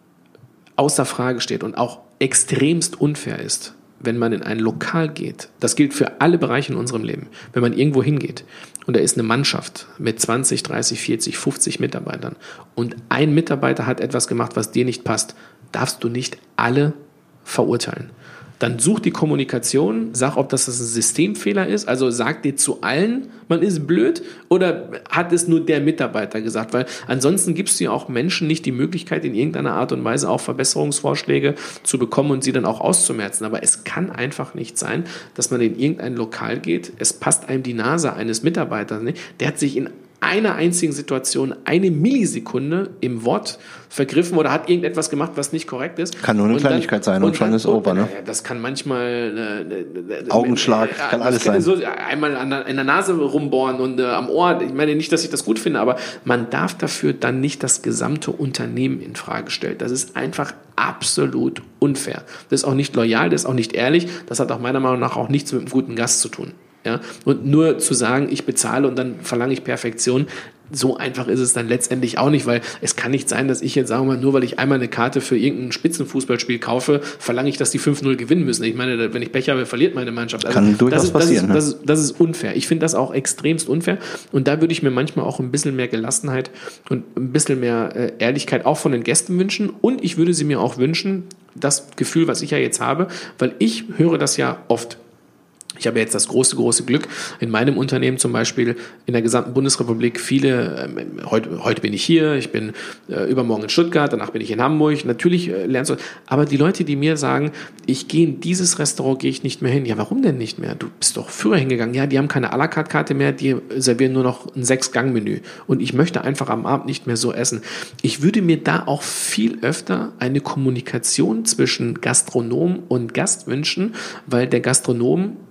außer Frage steht und auch extremst unfair ist, wenn man in ein Lokal geht, das gilt für alle Bereiche in unserem Leben, wenn man irgendwo hingeht und da ist eine Mannschaft mit zwanzig, dreißig, vierzig, fünfzig Mitarbeitern und ein Mitarbeiter hat etwas gemacht, was dir nicht passt, darfst du nicht alle verurteilen. Dann such die Kommunikation, sag, ob das ein Systemfehler ist, also sag dir zu allen, man ist blöd, oder hat es nur der Mitarbeiter gesagt, weil ansonsten gibst du ja auch Menschen nicht die Möglichkeit, in irgendeiner Art und Weise auch Verbesserungsvorschläge zu bekommen und sie dann auch auszumerzen. Aber es kann einfach nicht sein, dass man in irgendein Lokal geht, es passt einem die Nase eines Mitarbeiters nicht, der hat sich in einer einzigen Situation eine Millisekunde im Wort vergriffen oder hat irgendetwas gemacht, was nicht korrekt ist. Kann nur eine und Kleinigkeit dann, sein und, und schon dann, ist over, ne? Das kann manchmal äh, Augenschlag, äh, kann alles kann sein. So einmal an der, in der Nase rumbohren und äh, am Ohr. Ich meine nicht, dass ich das gut finde, aber man darf dafür dann nicht das gesamte Unternehmen in Frage stellen. Das ist einfach absolut unfair. Das ist auch nicht loyal, das ist auch nicht ehrlich. Das hat auch meiner Meinung nach auch nichts mit einem guten Gast zu tun. Ja, und nur zu sagen, ich bezahle und dann verlange ich Perfektion, so einfach ist es dann letztendlich auch nicht, weil es kann nicht sein, dass ich jetzt, sagen wir mal, nur weil ich einmal eine Karte für irgendein Spitzenfußballspiel kaufe, verlange ich, dass die fünf null gewinnen müssen. Ich meine, wenn ich Pech habe, verliert meine Mannschaft. Also kann durchaus das ist, passieren. Das ist, das, ist, das ist unfair. Ich finde das auch extremst unfair und da würde ich mir manchmal auch ein bisschen mehr Gelassenheit und ein bisschen mehr Ehrlichkeit auch von den Gästen wünschen und ich würde sie mir auch wünschen, das Gefühl, was ich ja jetzt habe, weil ich höre das ja oft. Ich habe jetzt das große, große Glück, in meinem Unternehmen zum Beispiel in der gesamten Bundesrepublik viele, äh, heute, heute bin ich hier, ich bin äh, übermorgen in Stuttgart, danach bin ich in Hamburg, natürlich äh, lernst du, aber die Leute, die mir sagen, ich gehe in dieses Restaurant, gehe ich nicht mehr hin, ja, warum denn nicht mehr? Du bist doch früher hingegangen, ja, die haben keine à la carte Karte mehr, die servieren nur noch ein Sechs-Gang-Menü und ich möchte einfach am Abend nicht mehr so essen. Ich würde mir da auch viel öfter eine Kommunikation zwischen Gastronom und Gast wünschen, weil der Gastronom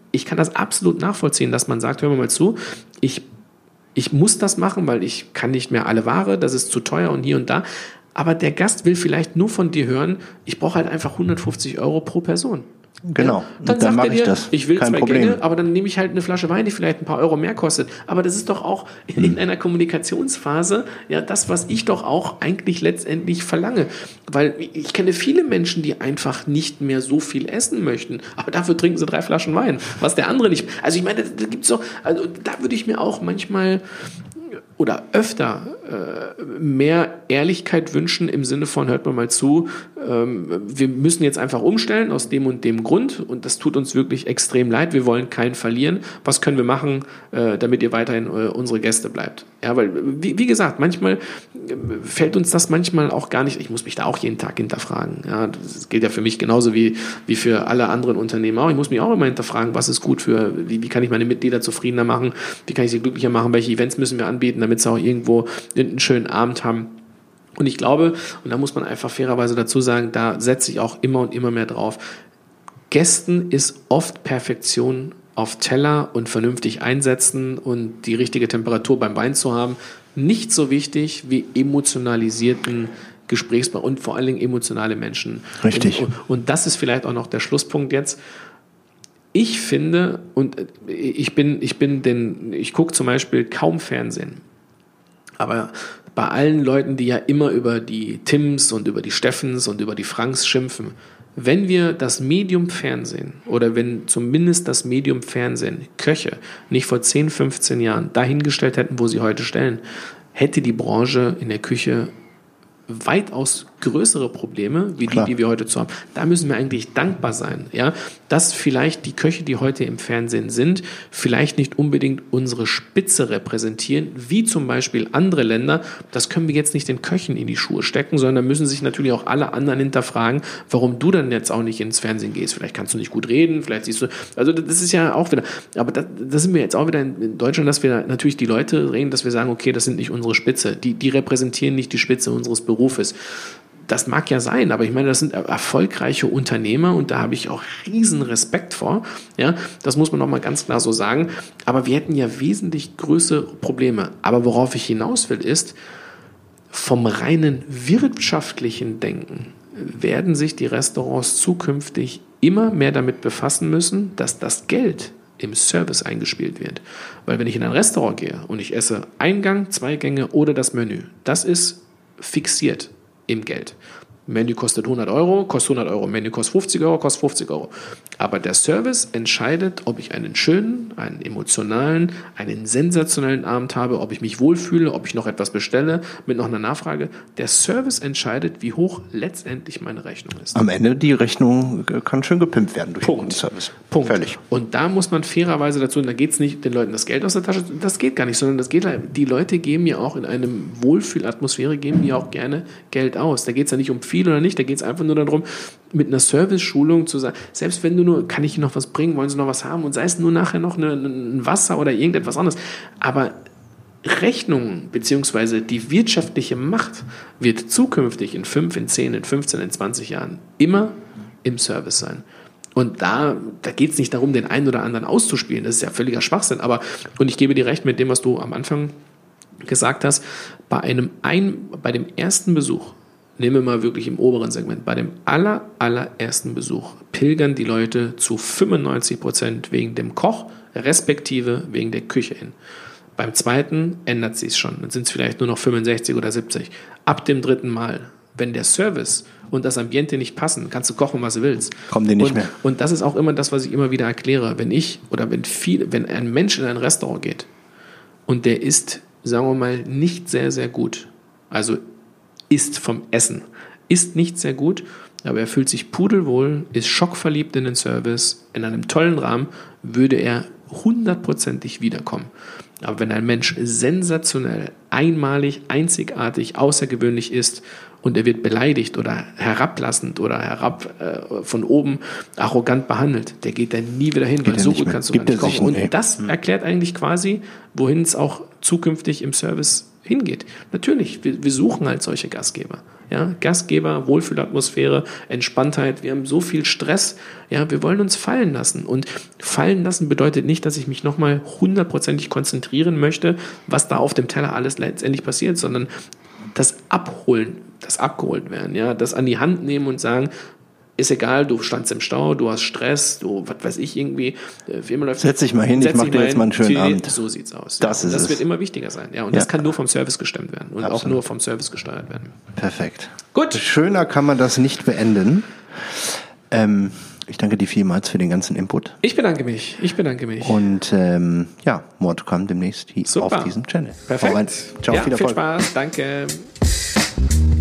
ich kann das absolut nachvollziehen, dass man sagt, hör mal zu, ich, ich muss das machen, weil ich kann nicht mehr alle Ware, das ist zu teuer und hier und da. Aber der Gast will vielleicht nur von dir hören, ich brauche halt einfach hundertfufzig Euro pro Person. Genau, Ja, dann, dann sagt er dir, ich, das. ich will Kein zwei Problem. Gänge, aber dann nehme ich halt eine Flasche Wein, die vielleicht ein paar Euro mehr kostet. Aber das ist doch auch in, in einer Kommunikationsphase ja das, was ich doch auch eigentlich letztendlich verlange. Weil ich kenne viele Menschen, die einfach nicht mehr so viel essen möchten, aber dafür trinken sie drei Flaschen Wein, was der andere nicht. Also ich meine, da gibt's doch, also da würde ich mir auch manchmal oder öfter äh, mehr Ehrlichkeit wünschen im Sinne von, hört mal mal zu, ähm, wir müssen jetzt einfach umstellen aus dem und dem Grund und das tut uns wirklich extrem leid, wir wollen keinen verlieren. Was können wir machen, äh, damit ihr weiterhin äh, unsere Gäste bleibt? Ja, weil, wie, wie gesagt, manchmal fällt uns das manchmal auch gar nicht, ich muss mich da auch jeden Tag hinterfragen. Ja, das gilt ja für mich genauso wie, wie für alle anderen Unternehmen auch. Ich muss mich auch immer hinterfragen, was ist gut für, wie, wie kann ich meine Mitglieder zufriedener machen, wie kann ich sie glücklicher machen, welche Events müssen wir anbieten, damit sie auch irgendwo einen schönen Abend haben. Und ich glaube, und da muss man einfach fairerweise dazu sagen, da setze ich auch immer und immer mehr drauf, Gästen ist oft Perfektion auf Teller und vernünftig einsetzen und die richtige Temperatur beim Wein zu haben, nicht so wichtig wie emotionalisierten Gesprächspartner und vor allen Dingen emotionale Menschen. Richtig. Und, und das ist vielleicht auch noch der Schlusspunkt jetzt. Ich finde, und ich bin, ich bin den, ich gucke zum Beispiel kaum Fernsehen. Aber bei allen Leuten, die ja immer über die Tims und über die Steffens und über die Franks schimpfen, wenn wir das Medium Fernsehen oder wenn zumindest das Medium Fernsehen Köche nicht vor zehn, fünfzehn Jahren dahingestellt hätten, wo sie heute stellen, hätte die Branche in der Küche weitaus größere Probleme, wie Klar. die, die wir heute zu haben. Da müssen wir eigentlich dankbar sein, ja, dass vielleicht die Köche, die heute im Fernsehen sind, vielleicht nicht unbedingt unsere Spitze repräsentieren, wie zum Beispiel andere Länder. Das können wir jetzt nicht den Köchen in die Schuhe stecken, sondern müssen sich natürlich auch alle anderen hinterfragen, warum du dann jetzt auch nicht ins Fernsehen gehst. Vielleicht kannst du nicht gut reden, vielleicht siehst du, also das ist ja auch wieder, aber da, da sind wir jetzt auch wieder in Deutschland, dass wir natürlich die Leute reden, dass wir sagen, okay, das sind nicht unsere Spitze, die, die repräsentieren nicht die Spitze unseres Berufes. Das mag ja sein, aber ich meine, das sind erfolgreiche Unternehmer und da habe ich auch riesen Respekt vor. Ja, das muss man noch mal ganz klar so sagen. Aber wir hätten ja wesentlich größere Probleme. Aber worauf ich hinaus will, ist, vom reinen wirtschaftlichen Denken werden sich die Restaurants zukünftig immer mehr damit befassen müssen, dass das Geld im Service eingespielt wird. Weil wenn ich in ein Restaurant gehe und ich esse Eingang, zwei Gänge oder das Menü, das ist fixiert im Geld. Menü kostet hundert Euro, kostet hundert Euro. Menü kostet fünfzig Euro, kostet fünfzig Euro. Aber der Service entscheidet, ob ich einen schönen, einen emotionalen, einen sensationellen Abend habe, ob ich mich wohlfühle, ob ich noch etwas bestelle mit noch einer Nachfrage. Der Service entscheidet, wie hoch letztendlich meine Rechnung ist. Am Ende die Rechnung kann schön gepimpt werden durch Punkt. den Service. Punkt. Völlig. Und da muss man fairerweise dazu, und da geht es nicht den Leuten das Geld aus der Tasche, das geht gar nicht, sondern das geht, die Leute geben ja auch in einem Wohlfühlatmosphäre, geben die auch gerne Geld aus. Da geht es ja nicht um viel oder nicht, da geht es einfach nur darum, mit einer Service-Schulung zu sagen, selbst wenn du nur, kann ich Ihnen noch was bringen, wollen Sie noch was haben und sei es nur nachher noch eine, ein Wasser oder irgendetwas anderes, aber Rechnungen beziehungsweise die wirtschaftliche Macht wird zukünftig in fünf, in zehn, in fünfzehn, in zwanzig Jahren immer im Service sein. Und da, da geht es nicht darum, den einen oder anderen auszuspielen, das ist ja völliger Schwachsinn, aber, und ich gebe dir recht mit dem, was du am Anfang gesagt hast, bei einem ein, bei dem ersten Besuch, nehmen wir mal wirklich im oberen Segment, bei dem aller, allerersten Besuch pilgern die Leute zu fünfundneunzig Prozent wegen dem Koch, respektive wegen der Küche hin. Beim zweiten ändert sich es schon, dann sind es vielleicht nur noch fünfundsechzig oder siebzig. Ab dem dritten Mal, wenn der Service und das Ambiente nicht passen, kannst du kochen, was du willst. Kommen die nicht und, mehr. Und das ist auch immer das, was ich immer wieder erkläre. Wenn ich oder wenn viel, wenn ein Mensch in ein Restaurant geht und der isst, sagen wir mal, nicht sehr, sehr gut, also isst vom Essen, isst nicht sehr gut, aber er fühlt sich pudelwohl, ist schockverliebt in den Service, in einem tollen Rahmen, würde er hundertprozentig wiederkommen. Aber wenn ein Mensch sensationell, einmalig, einzigartig, außergewöhnlich ist und er wird beleidigt oder herablassend oder herab äh, von oben arrogant behandelt, der geht dann nie wieder hin, weil so gut kannst du gar nicht kochen. Und das erklärt eigentlich quasi, wohin es auch zukünftig im Service hingeht. Natürlich, wir, wir suchen halt solche Gastgeber. Ja, Gastgeber, Wohlfühlatmosphäre, Entspanntheit. Wir haben so viel Stress. Ja, wir wollen uns fallen lassen. Und fallen lassen bedeutet nicht, dass ich mich nochmal hundertprozentig konzentrieren möchte, was da auf dem Teller alles letztendlich passiert, sondern das Abholen, das abgeholt werden, ja, das an die Hand nehmen und sagen, ist egal, du standst im Stau, du hast Stress, du, was weiß ich, irgendwie, Firma läuft. Setz dich mal hin, ich mach dir jetzt mal einen schönen Abend. So sieht's aus. Das ja. ist das es. wird immer wichtiger sein. Ja, und Ja. das kann nur vom Service gestemmt werden und Absolut. auch nur vom Service gesteuert werden. Perfekt. Gut. Schöner kann man das nicht beenden. Ähm, ich danke dir vielmals für den ganzen Input. Ich bedanke mich. Ich bedanke mich. Und ähm, ja, more to come demnächst hier Super. auf diesem Channel. Perfekt. Hau rein. Ciao, ja, viel viel Erfolg. Spaß. Danke.